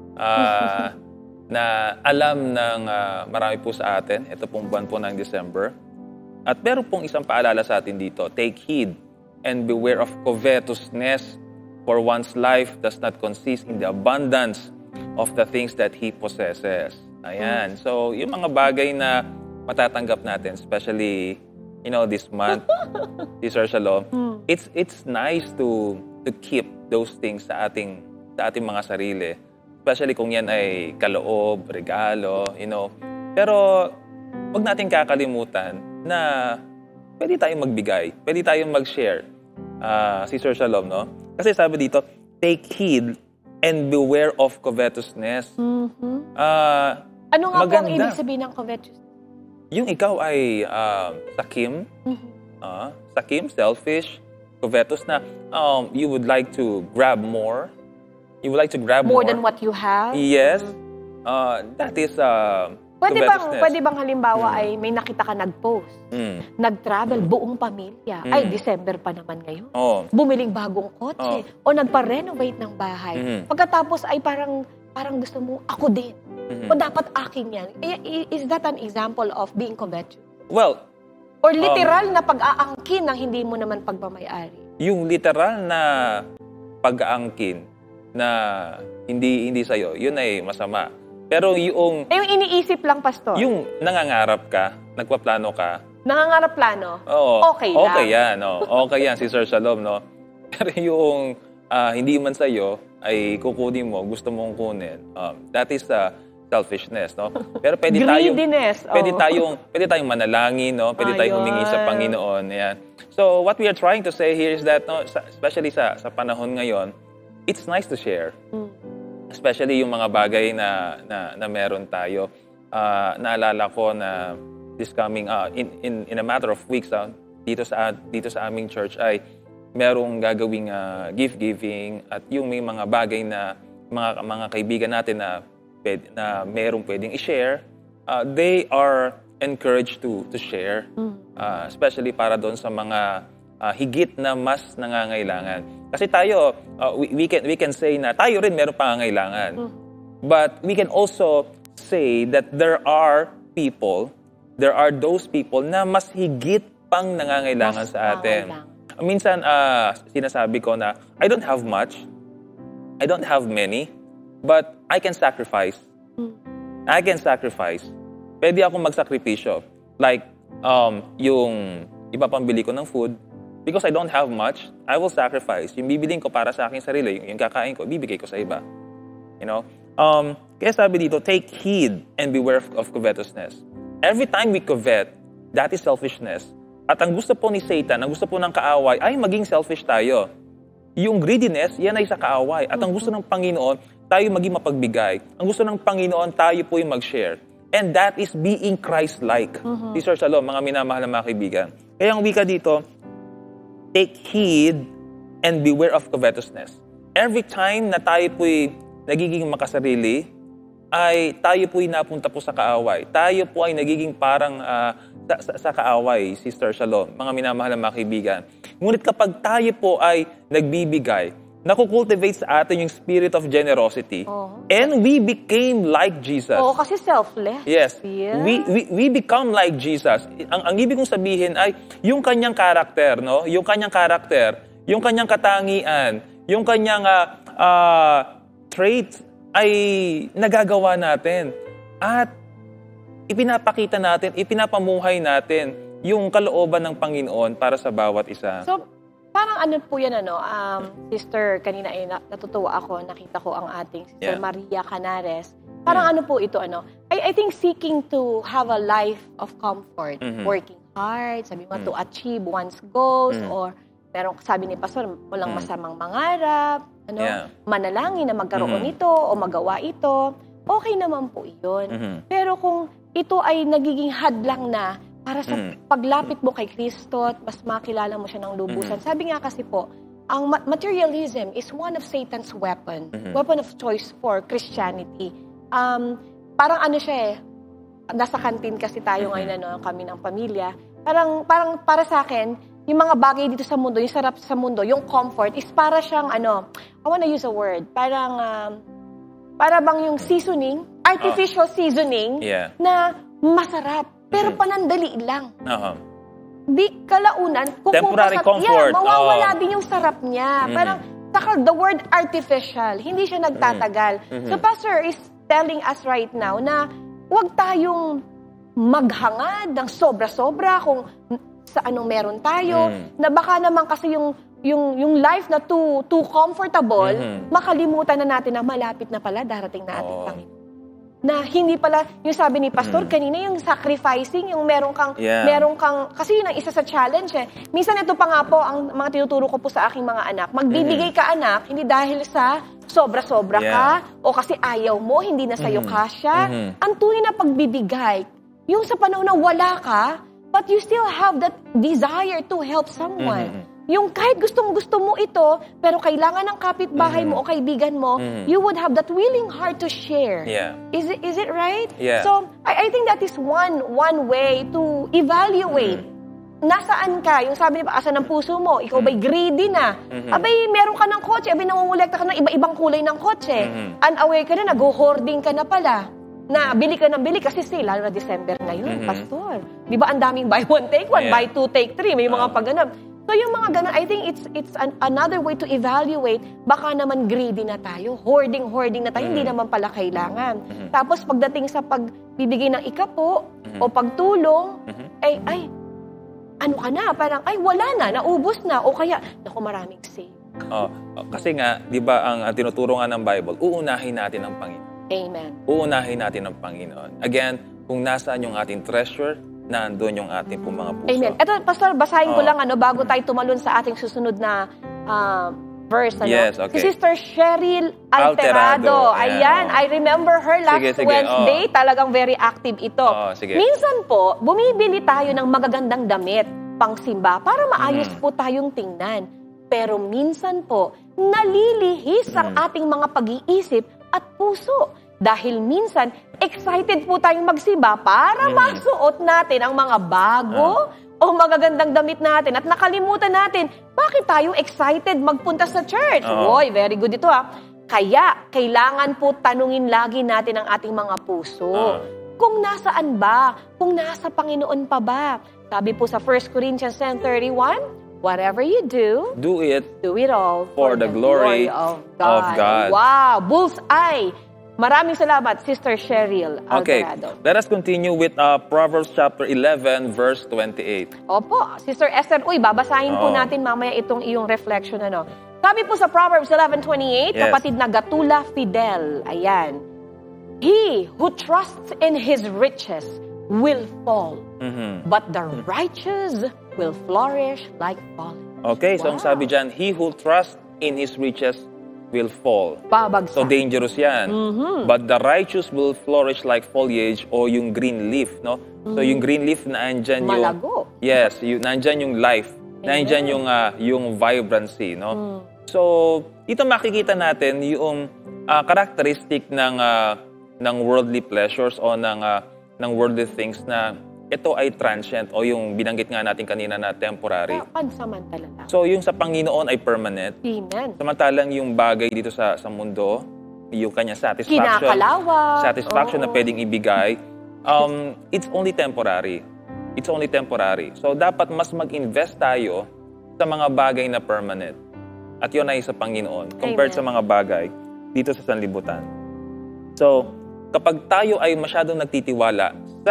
na alam ng marami po sa atin. Ito pong buwan po ng December. At meron pong isang paalala sa atin dito. Take heed and beware of covetousness, for one's life does not consist in the abundance of the things that he possesses. Ayan. So, yung mga bagay na matatanggap natin, especially, this month, Sister Shalom, it's nice to keep those things sa ating mga sarili. Especially kung yan ay kaloob, regalo, Pero, wag natin kakalimutan na pwede tayong magbigay, pwede tayong mag-share. Sister Shalom, no? Kasi sabi dito, take heed and beware of covetousness. Ano nga po ang ibig sabihin ng covetousness? Yung ikaw ay sakim, selfish, covetous na you would like to grab more. You would like to grab more. More than what you have? Yes. That is Pwede bang halimbawa ay may nakita ka nag-post, nag-travel buong pamilya, ay December pa naman ngayon, bumiling bagong kotse, o nagpa-renovate ng bahay. Pagkatapos ay parang gusto mo, ako din. O dapat akin yan. Is that an example of being covetous? Well, Or literal na pag-aangkin ng hindi mo naman pagmamayari? Yung literal na pag-aangkin na hindi sa'yo, yun ay masama. Pero yung iniisip lang, Pastor. Yung nangangarap ka, nagpaplano ka. Nangangarap plano? Oo. Okay lang. Okay yan. Okay yan, si Sir Shalom, no? Pero yung hindi man sa'yo, ay kukunin mo, gusto mong kunin. That is selfishness, no? Pero pwede Greediness. pwede tayong manalangin, no? Pwede tayong humingi sa Panginoon. Yan. So, what we are trying to say here is that, no, especially sa panahon ngayon, it's nice to share. Especially yung mga bagay na meron tayo. Naalala ko na this coming in a matter of weeks dito sa aming church ay merong gagawing gift giving at yung may mga bagay na mga kaibigan natin na merong pwedeng i-share, they are encouraged to share, especially para doon sa mga higit na mas nangangailangan. Kasi tayo, we can say na tayo rin meron pangangailangan. But we can also say that there are those people na mas higit pang nangangailangan sa atin. Minsan, sinasabi ko na, I don't have much, I don't have many, but I can sacrifice. I can sacrifice. Pwede akong magsakripisyo. Like, yung iba pambili ko ng food, because I don't have much, I will sacrifice. Yung bibiling ko para sa aking sarili, yung kakain ko, bibigay ko sa iba. You know? Kaya sabi dito, take heed and beware of covetousness. Every time we covet, that is selfishness. At ang gusto po ni Satan, ang gusto po ng kaaway, ay maging selfish tayo. Yung greediness, yan ay sa kaaway. At ang gusto ng Panginoon, tayo maging mapagbigay. Ang gusto ng Panginoon, tayo po yung mag-share. And that is being Christ-like. Sir Shalom, mga minamahal na mga kaibigan. Kaya ang wika dito, take heed and beware of covetousness. Every time na tayo po'y nagiging makasarili, ay tayo po'y napunta po sa kaaway. Tayo po ay nagiging parang sa kaaway, Sister Shalom, mga minamahal na mga kaibigan. Ngunit kapag tayo po ay nagbibigay, nakukultivate sa atin yung spirit of generosity. And we became like Jesus. Kasi selfless. Yes. Yeah. We become like Jesus. Ang ibig kong sabihin ay yung kanyang karakter, no? Yung kanyang karakter, yung kanyang katangian, yung kanyang traits ay nagagawa natin. At ipinapakita natin, ipinapamuhay natin yung kalooban ng Panginoon para sa bawat isa. So, parang ano po yan, Sister, kanina ay natutuwa ako, nakita ko ang ating Sister Maria Canares. Parang ano po ito, I think seeking to have a life of comfort, working hard, sabi mo, to achieve one's goals, or pero sabi ni Pastor, walang masamang mangarap, manalangin na magkaroon ito o magawa ito, okay naman po iyon. Pero kung ito ay nagiging hadlang na para sa paglapit mo kay Kristo at mas makilala mo siya ng lubusan. Sabi nga kasi po, ang materialism is one of Satan's weapon of choice for Christianity. Parang ano siya nasa kantin kasi tayo ngayon, kami ng pamilya. Parang para sa akin, yung mga bagay dito sa mundo, yung sarap sa mundo, yung comfort, is para siyang I wanna use a word, para bang yung seasoning, artificial seasoning, na masarap. Pero panandali lang. Di kalaunan, temporary comfort. Mawawala din yung sarap niya. Parang, the word artificial, hindi siya nagtatagal. So, Pastor is telling us right now na huwag tayong maghangad ng sobra-sobra kung sa anong meron tayo, na baka naman kasi yung life na too comfortable, makalimutan na natin na malapit na pala darating na ating Panginoon. Na hindi pala, yung sabi ni Pastor kanina, yung sacrificing, yung meron kang, kasi yun ang isa sa challenge Minsan ito pa nga po, ang mga tinuturo ko po sa aking mga anak, magbibigay ka anak, hindi dahil sa sobra-sobra ka, o kasi ayaw mo, hindi na sa'yo kasya. Ang tunay na pagbibigay, yung sa panahon na wala ka, but you still have that desire to help someone. Yung kahit gustong-gusto mo ito, pero kailangan ng kapitbahay mo o kaibigan mo, you would have that willing heart to share. Is it right? So, I think that is one way to evaluate. Nasaan ka? Yung sabi niya, asan ang puso mo? Ikaw ba'y greedy na? Abay, meron ka ng kotse. Abay, nangungulekta ka ng iba-ibang kulay ng kotse. Unaware ka na, nag-hoarding ka na pala. na bili ka ng bili kasi sale, lalo na December ngayon, Pastor. Di ba ang daming buy one, take one, buy two, take three, may mga pagganap. So yung mga ganun, I think it's another way to evaluate, baka naman greedy na tayo, hoarding na tayo, hindi naman pala kailangan. Tapos pagdating sa pagbibigay ng ikapo o pagtulong, ay, ano ka na, parang, ay, wala na, naubos na, o kaya, naku, maraming save. Kasi nga, di ba, ang tinuturo nga ng Bible, uunahin natin ang Panginoon. Amen. Uunahin natin ang Panginoon. Again, kung nasaan yung ating treasure, nandun yung ating pong mga puso. Amen. Ito, Pastor, basahin ko lang bago tayo tumalon sa ating susunod na verse. Yes, okay. Si Sister Cheryl Alterado. Ayan, I remember her last Wednesday. Talagang very active ito. Minsan po, bumibili tayo ng magagandang damit, pangsimba, para maayos po tayong tingnan. Pero minsan po, nalilihis ang ating mga pag-iisip at puso. Dahil minsan, excited po tayong magsimba para masuot natin ang mga bago o magagandang damit natin. At nakalimutan natin, bakit tayo excited magpunta sa church? Oy, very good ito Kaya, kailangan po tanungin lagi natin ang ating mga puso. Kung nasaan ba? Kung nasa Panginoon pa ba? Sabi po sa 1 Corinthians 10:31, whatever you do it all for the glory of God. Wow, bullseye! Maraming salamat, Sister Cheryl Alterado. Okay, let us continue with Proverbs chapter 11, verse 28. Opo, Sister Esther, babasahin po natin mamaya itong iyong reflection. Sabi po sa Proverbs 11:28, kapatid na Gatula Fidel, ayan, he who trusts in his riches will fall, but the righteous will flourish like falling. Okay, so ang sabi dyan, he who trusts in his riches will fall. Babagsak. So dangerous yan. But the righteous will flourish like foliage o yung green leaf, no? So yung green leaf, nandyan yung... Malago. Yes, nandyan yung life. Nandyan yung vibrancy, no? So, ito makikita natin yung characteristic ng worldly pleasures o ng worldly things na ito ay transient o yung binanggit nga natin kanina na temporary. Pansamantala lang. So, yung sa Panginoon ay permanent. Amen. Samantalang yung bagay dito sa mundo, yung kanya satisfaction na pwedeng ibigay, it's only temporary. It's only temporary. So, dapat mas mag-invest tayo sa mga bagay na permanent. At yun ay sa Panginoon compared sa mga bagay dito sa sanlibutan. So, kapag tayo ay masyadong nagtitiwala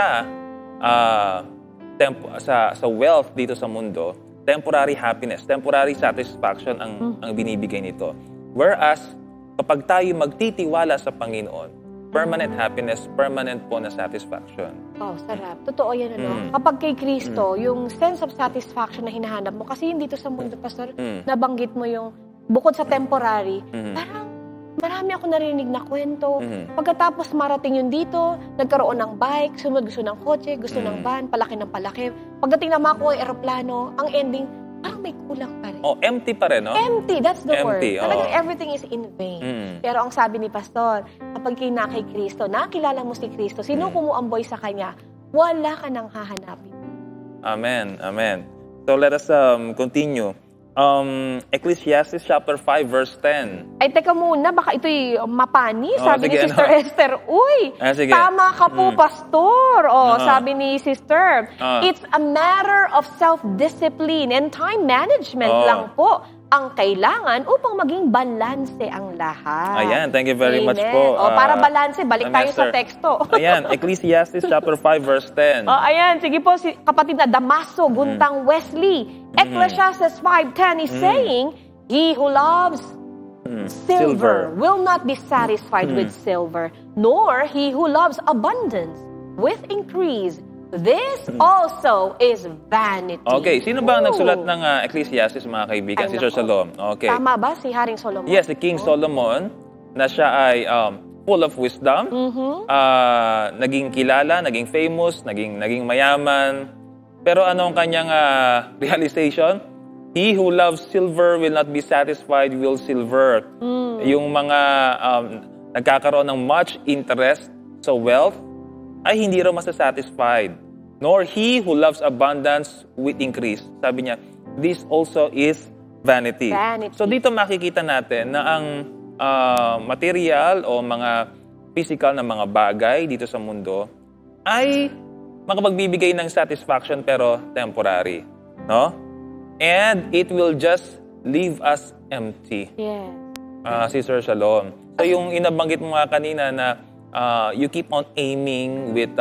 sa wealth dito sa mundo, temporary happiness, temporary satisfaction ang binibigay nito. Whereas, kapag tayo magtitiwala sa Panginoon, permanent happiness, permanent po na satisfaction. Sarap. Totoo yan, Kapag kay Kristo, yung sense of satisfaction na hinahanap mo, kasi yun dito sa mundo, Pastor, nabanggit mo yung, bukod sa temporary, parang marami ako narinig na kwento. Pagkatapos marating yun dito, nagkaroon ng bike, sunod gusto ng kotse, gusto ng van, palaki ng palaki. Pagdating na makuha yung aeroplano, ang ending, parang may kulang pa rin. Empty pa rin, no? Empty, that's the word. Talagang Oh. everything is in vain. Pero ang sabi ni Pastor, kapag kay Kristo, nakilala mo si Kristo, sinuko mo ang boy sa Kanya, wala ka nang hahanapin. Amen, amen. So let us continue. Ecclesiastes chapter 5 verse 10. Ay, teka muna, baka ito'y mapani. Sabi ni sige, Sister Esther, sige. Tama ka po, Pastor. Sabi ni Sister, it's a matter of self-discipline and time management lang po ang kailangan upang maging balanse ang lahat. Ayan, thank you very much po. Para balanse, balik tayo sa teksto. Ayan, Ecclesiastes chapter 5 verse 10. Ayan, sige po, kapatid na Damaso, Guntang Wesley. Ecclesiastes 5:10 is saying, he who loves silver will not be satisfied with silver, nor he who loves abundance with increase. This also is vanity. Okay, sino ba ang nagsulat ng Ecclesiastes, mga kaibigan? Si Sir Solomon. Okay. Tama ba si Haring Solomon? Yes, si King Solomon, na siya ay full of wisdom, naging kilala, naging famous, naging mayaman. Pero ano ang kanyang realization? He who loves silver will not be satisfied with silver. Yung mga nagkakaroon ng much interest sa wealth ay hindi raw masasatisfied. Nor he who loves abundance with increase. Sabi niya, this also is vanity. So dito makikita natin na ang material o mga physical na mga bagay dito sa mundo ay makapagbibigay ng satisfaction pero temporary, no? And it will just leave us empty. Yes. Sister Shalom. So yung inabanggit mo nga kanina na you keep on aiming with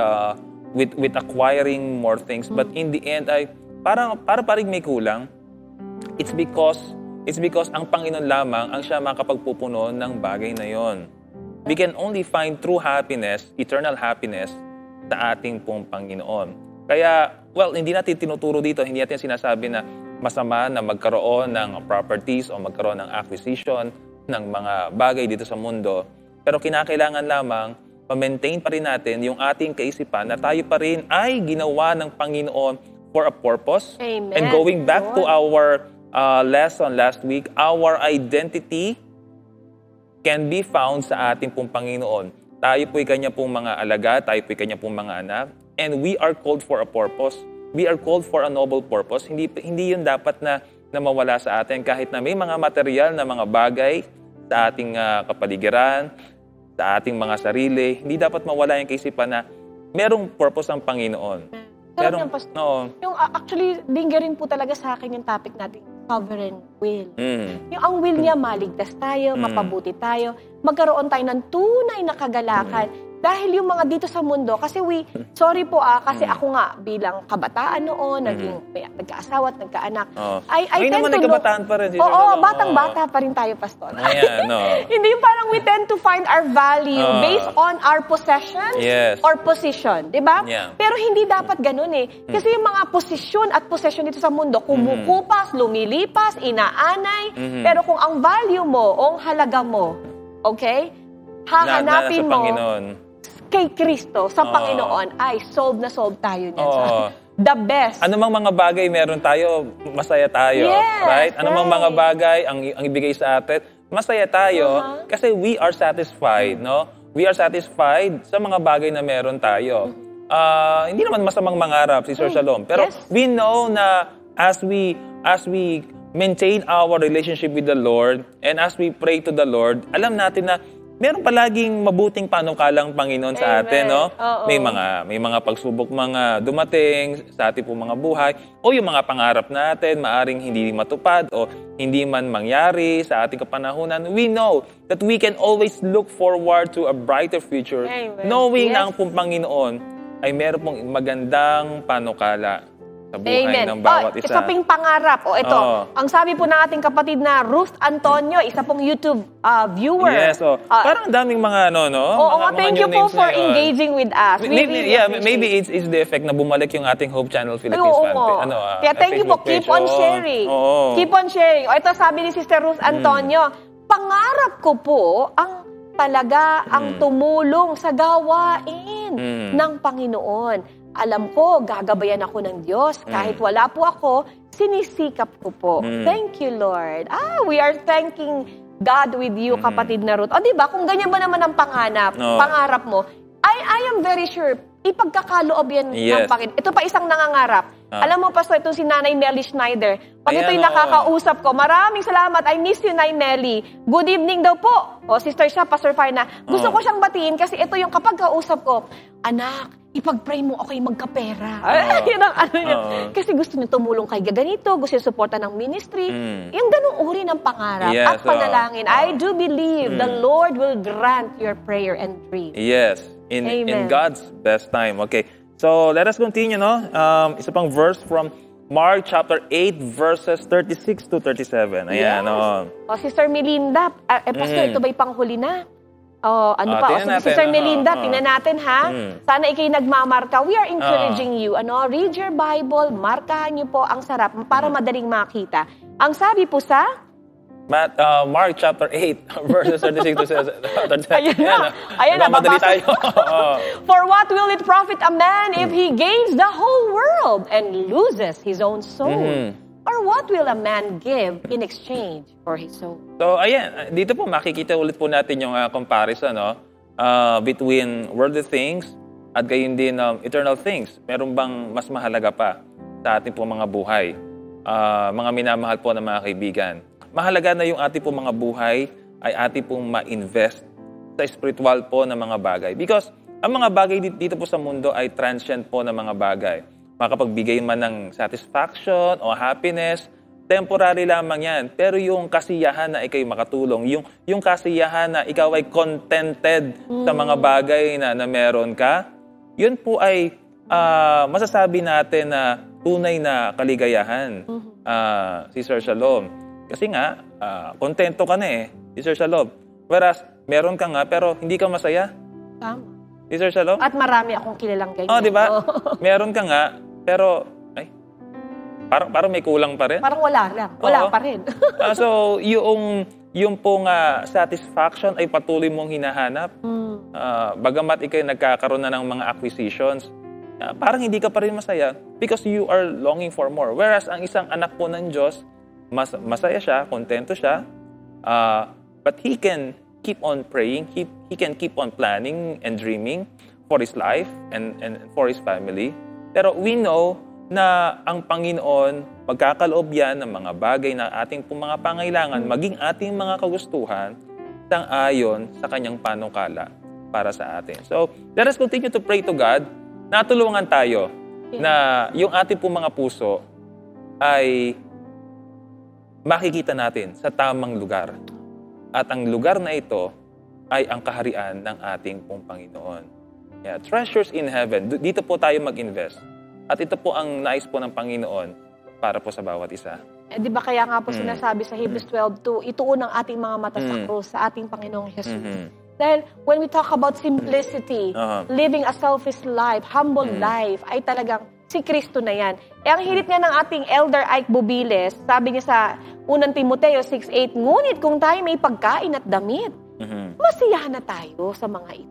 acquiring more things, but in the end ay parang may kulang. It's because ang Panginoon lamang ang siya makapagpupuno ng bagay na yon. We can only find true happiness, eternal happiness, sa ating pong Panginoon. Kaya, hindi natin tinuturo dito, hindi natin sinasabi na masama na magkaroon ng properties o magkaroon ng acquisition ng mga bagay dito sa mundo. Pero kinakailangan lamang ma-maintain pa rin natin yung ating kaisipan na tayo pa rin ay ginawa ng Panginoon for a purpose. Amen. And going back to our lesson last week, our identity can be found sa ating pong Panginoon. Tayo po'y kanya pong mga alaga, tayo po'y kanya pong mga anak, and we are called for a purpose. We are called for a noble purpose. Hindi yun dapat na mawala sa atin kahit na may mga material na mga bagay sa ating kapaligiran, sa ating mga sarili. Hindi dapat mawala yung kaisipan na merong purpose ang Panginoon. Yung actually, lingering po talaga sa akin yung topic natin, sovereign will. Yung ang will niya, maligtas tayo, mapabuti tayo, magkaroon tayo ng tunay na kagalakan. Dahil yung mga dito sa mundo, kasi sorry po kasi ako nga bilang kabataan noon, nagkaasawa at nagkaanak. I tend to kabataan pa rin. Batang-bata pa rin tayo, Pastor. Ayan, Hindi yung parang we tend to find our value based on our possessions or position. Diba? Yeah. Pero hindi dapat ganun eh. Kasi yung mga posisyon at possession dito sa mundo, kumukupas, lumilipas, inaanay. Pero kung ang value mo, o ang halaga mo, okay? Hahanapin mo kay Kristo, sa Panginoon, ay solve na solve tayo niyan. The best. Ano mang mga bagay meron tayo, masaya tayo. Yes, right? Ano mang mga bagay ang ibigay sa atin, masaya tayo kasi we are satisfied, no? We are satisfied sa mga bagay na meron tayo. Hindi naman masamang mangarap, Sister Shalom. Pero we know na as we maintain our relationship with the Lord and as we pray to the Lord, alam natin na meron palaging mabuting panukalang Panginoon sa atin, no? May mga pagsubok mga dumating sa ating pong mga buhay o yung mga pangarap natin maaring hindi matupad o hindi man mangyari sa ating kapanahunan. We know that we can always look forward to a brighter future, knowing na ang pong Panginoon ay meron pong magandang panukala sa buhay ng bawat isa. Isa pong pangarap. Ito, ang sabi po ng ating kapatid na Ruth Antonio, isa pong YouTube viewer. Yes, parang daming mga thank you po for engaging with us. Maybe it's the effect na bumalik yung ating Hope Channel Philippines fan. Kaya thank you po, keep on sharing. Keep on sharing. Ito sabi ni Sister Ruth Antonio, pangarap ko po ang tumulong sa gawain ng Panginoon. Alam ko, gagabayan ako ng Diyos. Kahit wala po ako, sinisikap ko po. Thank you, Lord. We are thanking God with you, kapatid na Ruth. Diba, kung ganyan ba naman ang pangarap mo, I am very sure, ipagkakaloob yan ng Panginoon. Ito pa isang nangangarap. Alam mo, Pastor, ito si Nanay Nelly Schneider. Pag ito'y nakakausap ko, maraming salamat. I miss you, Nay Nelly. Good evening daw po. Sister siya, Pastor Farna. Gusto ko siyang batiin kasi ito yung kapag kausap ko, anak, ipag-pray mo okay magkapera. Yun ang niya. Kasi gusto niyo tumulong kay ganito, gusto niyo suporta ng ministry. Yung ganung uri ng pangarap at panalangin. I do believe the Lord will grant your prayer and dream. Yes. In God's best time. Okay. So, let us continue, no? Isa pang verse from Mark chapter 8, verses 36 to 37. Ayan, Sister Melinda, Pastor, ito ba'y panghuli na? Sister Melinda, tingnan natin ha. Sana ikay nagmamarka. We are encouraging you. Read your Bible, markahan niyo po ang sarap para madaling makita. Ang sabi po sa Mark chapter 8, verses 36 to 37. Ayan na, madali tayo. For what will it profit a man if he gains the whole world and loses his own soul? Or what will a man give in exchange for his soul? So, ayan. Dito po makikita ulit po natin yung comparison between worldly things at gayon din eternal things. Meron bang mas mahalaga pa sa ating po mga buhay? Mga minamahal po ng mga kaibigan. Mahalaga na yung ating po mga buhay ay ating pong ma-invest sa spiritual po na mga bagay. Because ang mga bagay dito po sa mundo ay transient po na mga bagay. Makapagbigay man ng satisfaction o happiness, temporary lamang yan. Pero yung kasiyahan na ikay makatulong, yung kasiyahan na ikaw ay contented sa mga bagay na meron ka, yun po ay masasabi natin na tunay na kaligayahan, Sister Shalom. Kasi nga, kontento ka na Sister Shalom. Whereas, meron ka nga pero hindi ka masaya. Tama. Sister Shalom? At marami akong kilalang ganyan. Di ba? Meron ka nga, pero parang may kulang pa rin. Parang wala lang. Wala pa rin. So, yung pong satisfaction ay patuloy mong hinahanap. Bagamat ikay nagkakaroon na ng mga acquisitions, parang hindi ka pa rin masaya because you are longing for more. Whereas, ang isang anak po ng Diyos, masaya siya, kontento siya, but he can keep on praying, he can keep on planning and dreaming for his life and for his family. Pero we know na ang Panginoon magkakaloob yan ng mga bagay na ating pong mga pangailangan, maging ating mga kagustuhan, sang-ayon sa kanyang panukala para sa atin. So, let us continue to pray to God. Natulungan tayo na yung ating pong mga puso ay makikita natin sa tamang lugar. At ang lugar na ito ay ang kaharian ng ating pong Panginoon. Yeah, treasures in heaven. Dito po tayo mag-invest. At ito po ang nais po ng Panginoon para po sa bawat isa. Di ba kaya nga po sinasabi sa Hebrews 12:2, ituon ang ating mga mata sa krus, sa ating Panginoong Jesus. Dahil when we talk about simplicity, living a selfish life, humble life, ay talagang si Kristo na yan. Ang hirit nga ng ating Elder Ike Bubiles, sabi niya sa 1 Timoteo 6:8, ngunit kung tayo may pagkain at damit, masiyahan na tayo sa mga ito.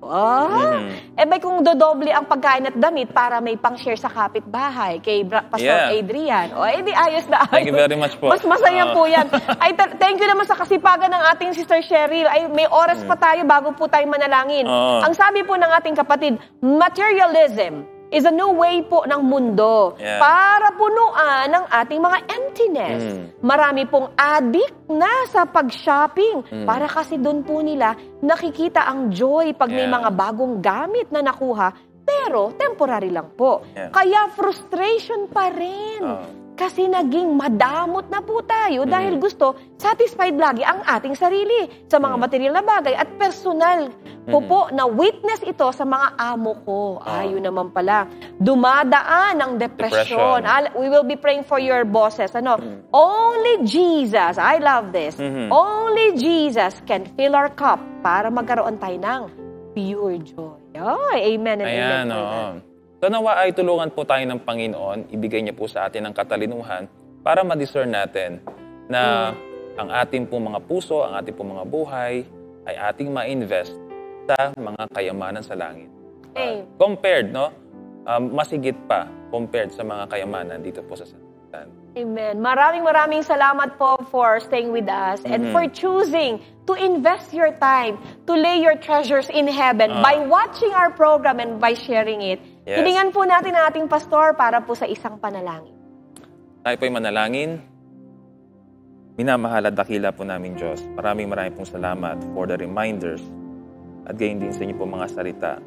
Bay kung dodoble ang pagkain at damit para may pang-share sa kapitbahay kay Pastor Adrian, di ayos na ayos. Thank you very much po. Mas masaya po yan. Thank you naman sa kasipagan ng ating Sister Cheryl. May oras pa tayo bago po tayo manalangin. Ang sabi po ng ating kapatid, materialism is a new way po ng mundo para punuan ang ating mga emptiness. Marami pong addict na sa pag-shopping para kasi doon po nila nakikita ang joy pag may mga bagong gamit na nakuha, pero temporary lang po. Kaya frustration pa rin. Kasi naging madamot na po tayo dahil gusto satisfied lagi ang ating sarili sa mga material na bagay at personal po na witness ito sa mga amo ko. Yun naman pala. Dumadaan ang depression. We will be praying for your bosses. Only Jesus, I love this, only Jesus can fill our cup para magkaroon tayo ng pure joy. Amen and amen. So nawa ay tulungan po tayo ng Panginoon, ibigay niya po sa atin ang katalinuhan para ma-discern natin na ang ating pong mga puso, ang ating pong mga buhay ay ating ma-invest sa mga kayamanan sa langit. Compared, masigit pa compared sa mga kayamanan dito po sa sanlibutan. Amen. Maraming salamat po for staying with us and for choosing to invest your time, to lay your treasures in heaven by watching our program and by sharing it. Hilingan po natin ang ating pastor para po sa isang panalangin. Tayo po'y manalangin. Minamahal at dakila po namin Diyos. Maraming pong salamat for the reminders at gayon din sa inyo po mga salita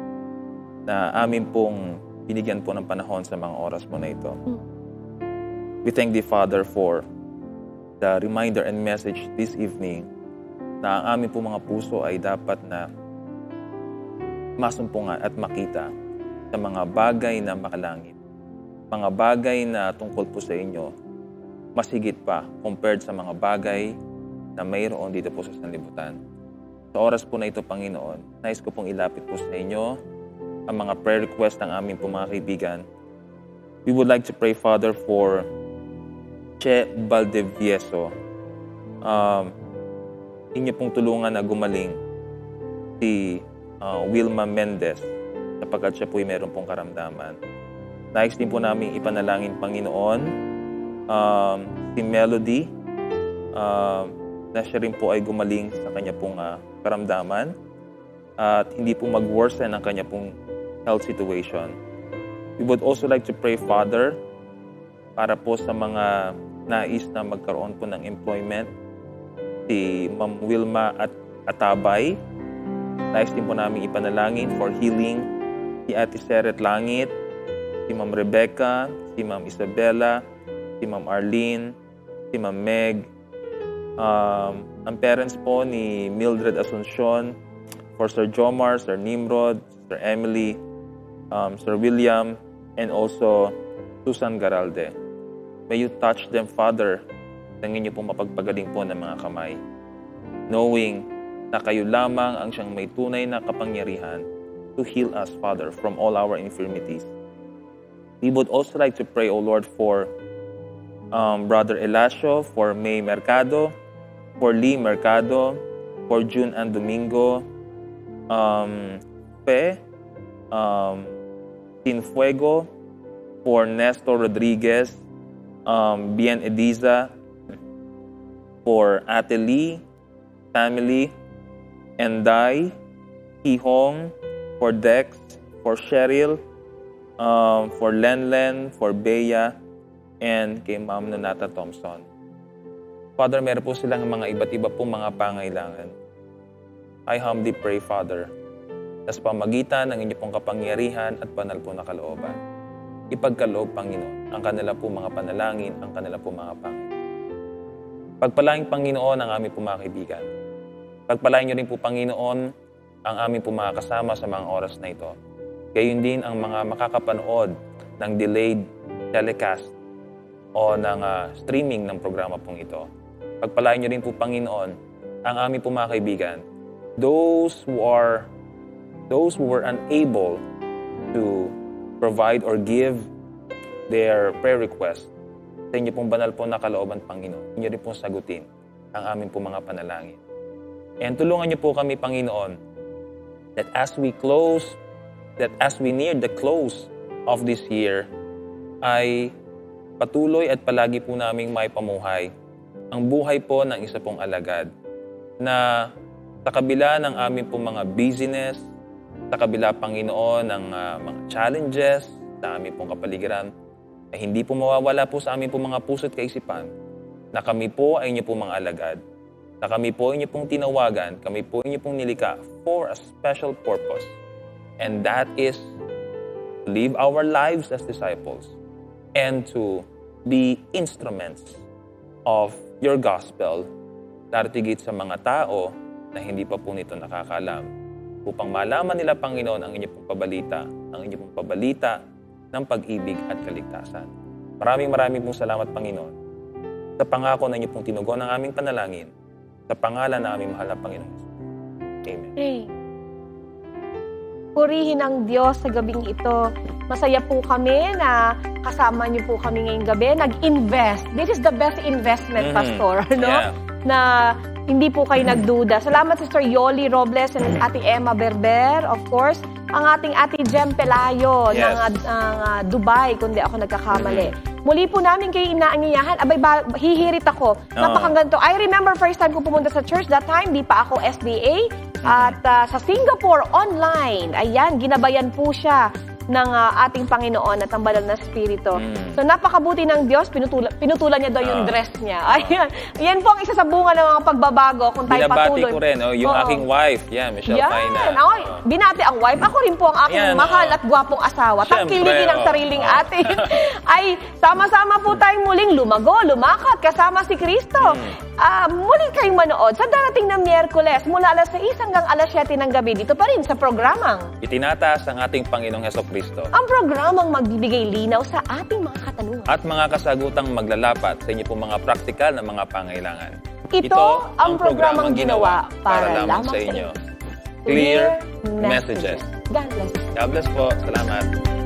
na amin pong binigyan po ng panahon sa mga oras po na ito. We thank Thee, Father, for the reminder and message this evening na ang amin po mga puso ay dapat na masumpungan at makita sa mga bagay na makalangit. Mga bagay na tungkol po sa inyo, masigit pa compared sa mga bagay na mayroon dito po sa sanlibutan. Sa oras po na ito, Panginoon, nais ko pong ilapit po sa inyo ang mga prayer request ng aming po mga kaibigan. We would like to pray, Father, for Che Valdevieso. Inyo pong tulungan na gumaling si Wilma Mendez sapagkat siya po'y meron pong karamdaman. Nais din po namin ipanalangin, Panginoon, si Melody, na siya rin po ay gumaling sa kanya pong karamdaman at hindi po mag-worsen ang kanya pong health situation. We would also like to pray, Father, para po sa mga nais na magkaroon po ng employment, si Ma'am Wilma at Atabay, Nais din po namin ipanalangin for healing si Ate Seret Langit, si Ma'am Rebecca, si Ma'am Isabella, si Ma'am Arlene, si Ma'am Meg, ang parents po ni Mildred Asuncion, for Sir Jomar, Sir Nimrod, Sir Emily, Sir William, and also Susan Garalde. May you touch them, Father, nang inyo pong mapagpagaling po ng mga kamay, knowing na kayo lamang ang siyang may tunay na kapangyarihan to heal us, Father, from all our infirmities. We would also like to pray, O Lord, for Brother Elasio, for May Mercado, for Lee Mercado, for June and Domingo, Fe, Sinfuego, for Nestor Rodriguez, Bien Ediza, for Ate Lee, family, Enday, Hihong, for Dex, for Cheryl, for Lenlen, for Bea, and kay Ma'am Nonata Thompson. Father, meron po silang mga iba't iba po mga pangailangan. I humbly pray, Father, sa pamagitan ng inyong pong kapangyarihan at banal po na kalooban, ipagkaloob, Panginoon, ang kanila po mga panalangin, ang kanila po mga pangailangan. Pagpalaing, Panginoon, ang aming po mga kaibigan. Pagpalain niyo rin po, Panginoon, ang aming po mga kasama sa mga oras na ito. Gayon din ang mga makakapanood ng delayed telecast o ng streaming ng programa pong ito. Pagpalain niyo rin po, Panginoon, ang aming po mga kaibigan, those who were unable to provide or give their prayer request sa inyo pong banal po na kalooban, Panginoon. Inyo rin pong sagutin ang aming po mga panalangin. And tulungan niyo po kami, Panginoon, that as we near the close of this year, ay patuloy at palagi po naming may pamuhay ang buhay po ng isa pong alagad na sa kabila ng aming pong mga busyness, sa kabila, Panginoon, ng mga challenges sa aming pong kapaligiran, ay hindi po mawawala po sa aming pong mga puso at kaisipan na kami po ay inyo pong mga alagad, na kami po inyo pong tinawagan, kami po inyo pong nilika for a special purpose. And that is to live our lives as disciples and to be instruments of your gospel, darating sa mga tao na hindi pa po nito nakakalam, upang malaman nila, Panginoon, ang inyong pong pabalita, ang inyong pong pabalita ng pag-ibig at kaligtasan. Maraming pong salamat, Panginoon, sa pangako na inyong pong tinugon ang aming panalangin, sa pangalan na aming mahal na Panginoon. Amen. Hey. Purihin ang Diyos sa gabing ito. Masaya po kami na kasama niyo po kami ngayong gabi. Nag-invest. This is the best investment, Pastor. No? Yeah. Na hindi po kayo nagduda. Salamat, Sister Yoli Robles and Ate Emma Berber, of course. Ang ating Ate Jem Pelayo ng Dubai, kundi ako nagkakamali. Muli po namin kayo inaanyayahan. Abay, hihirit ako. Napakaganto. I remember first time ko pumunta sa church, that time, di pa ako SDA. At sa Singapore, online. Ayan, ginabayan po siya ng ating Panginoon at ang banal na Espiritu. So, napakabuti ng Diyos, pinutulan niya daw yung dress niya. Ayan. Yan po ang isa sa bunga ng mga pagbabago kung tayo patuloy. Binabati ko rin, yung aking wife, Michelle Faina. Binati ang wife. Ako rin po ang aking mahal at gwapong asawa. Tangkilikin ang sariling atin. Ay, sama-sama po tayong muling lumago, lumakad, kasama si Kristo. Muli kayong manood sa darating na Miyerkules mula alas 6 hanggang alas 7 ng gabi dito pa rin sa programang Itinataas ang ating Panginoong Hesukristo. Ang programang magbibigay linaw sa ating mga katanungan. At mga kasagutang maglalapat sa inyo pong mga praktikal na mga pangailangan. Ito ang programang ginawa para lamang sa inyo. Clear Messages. God bless. God bless po. Salamat.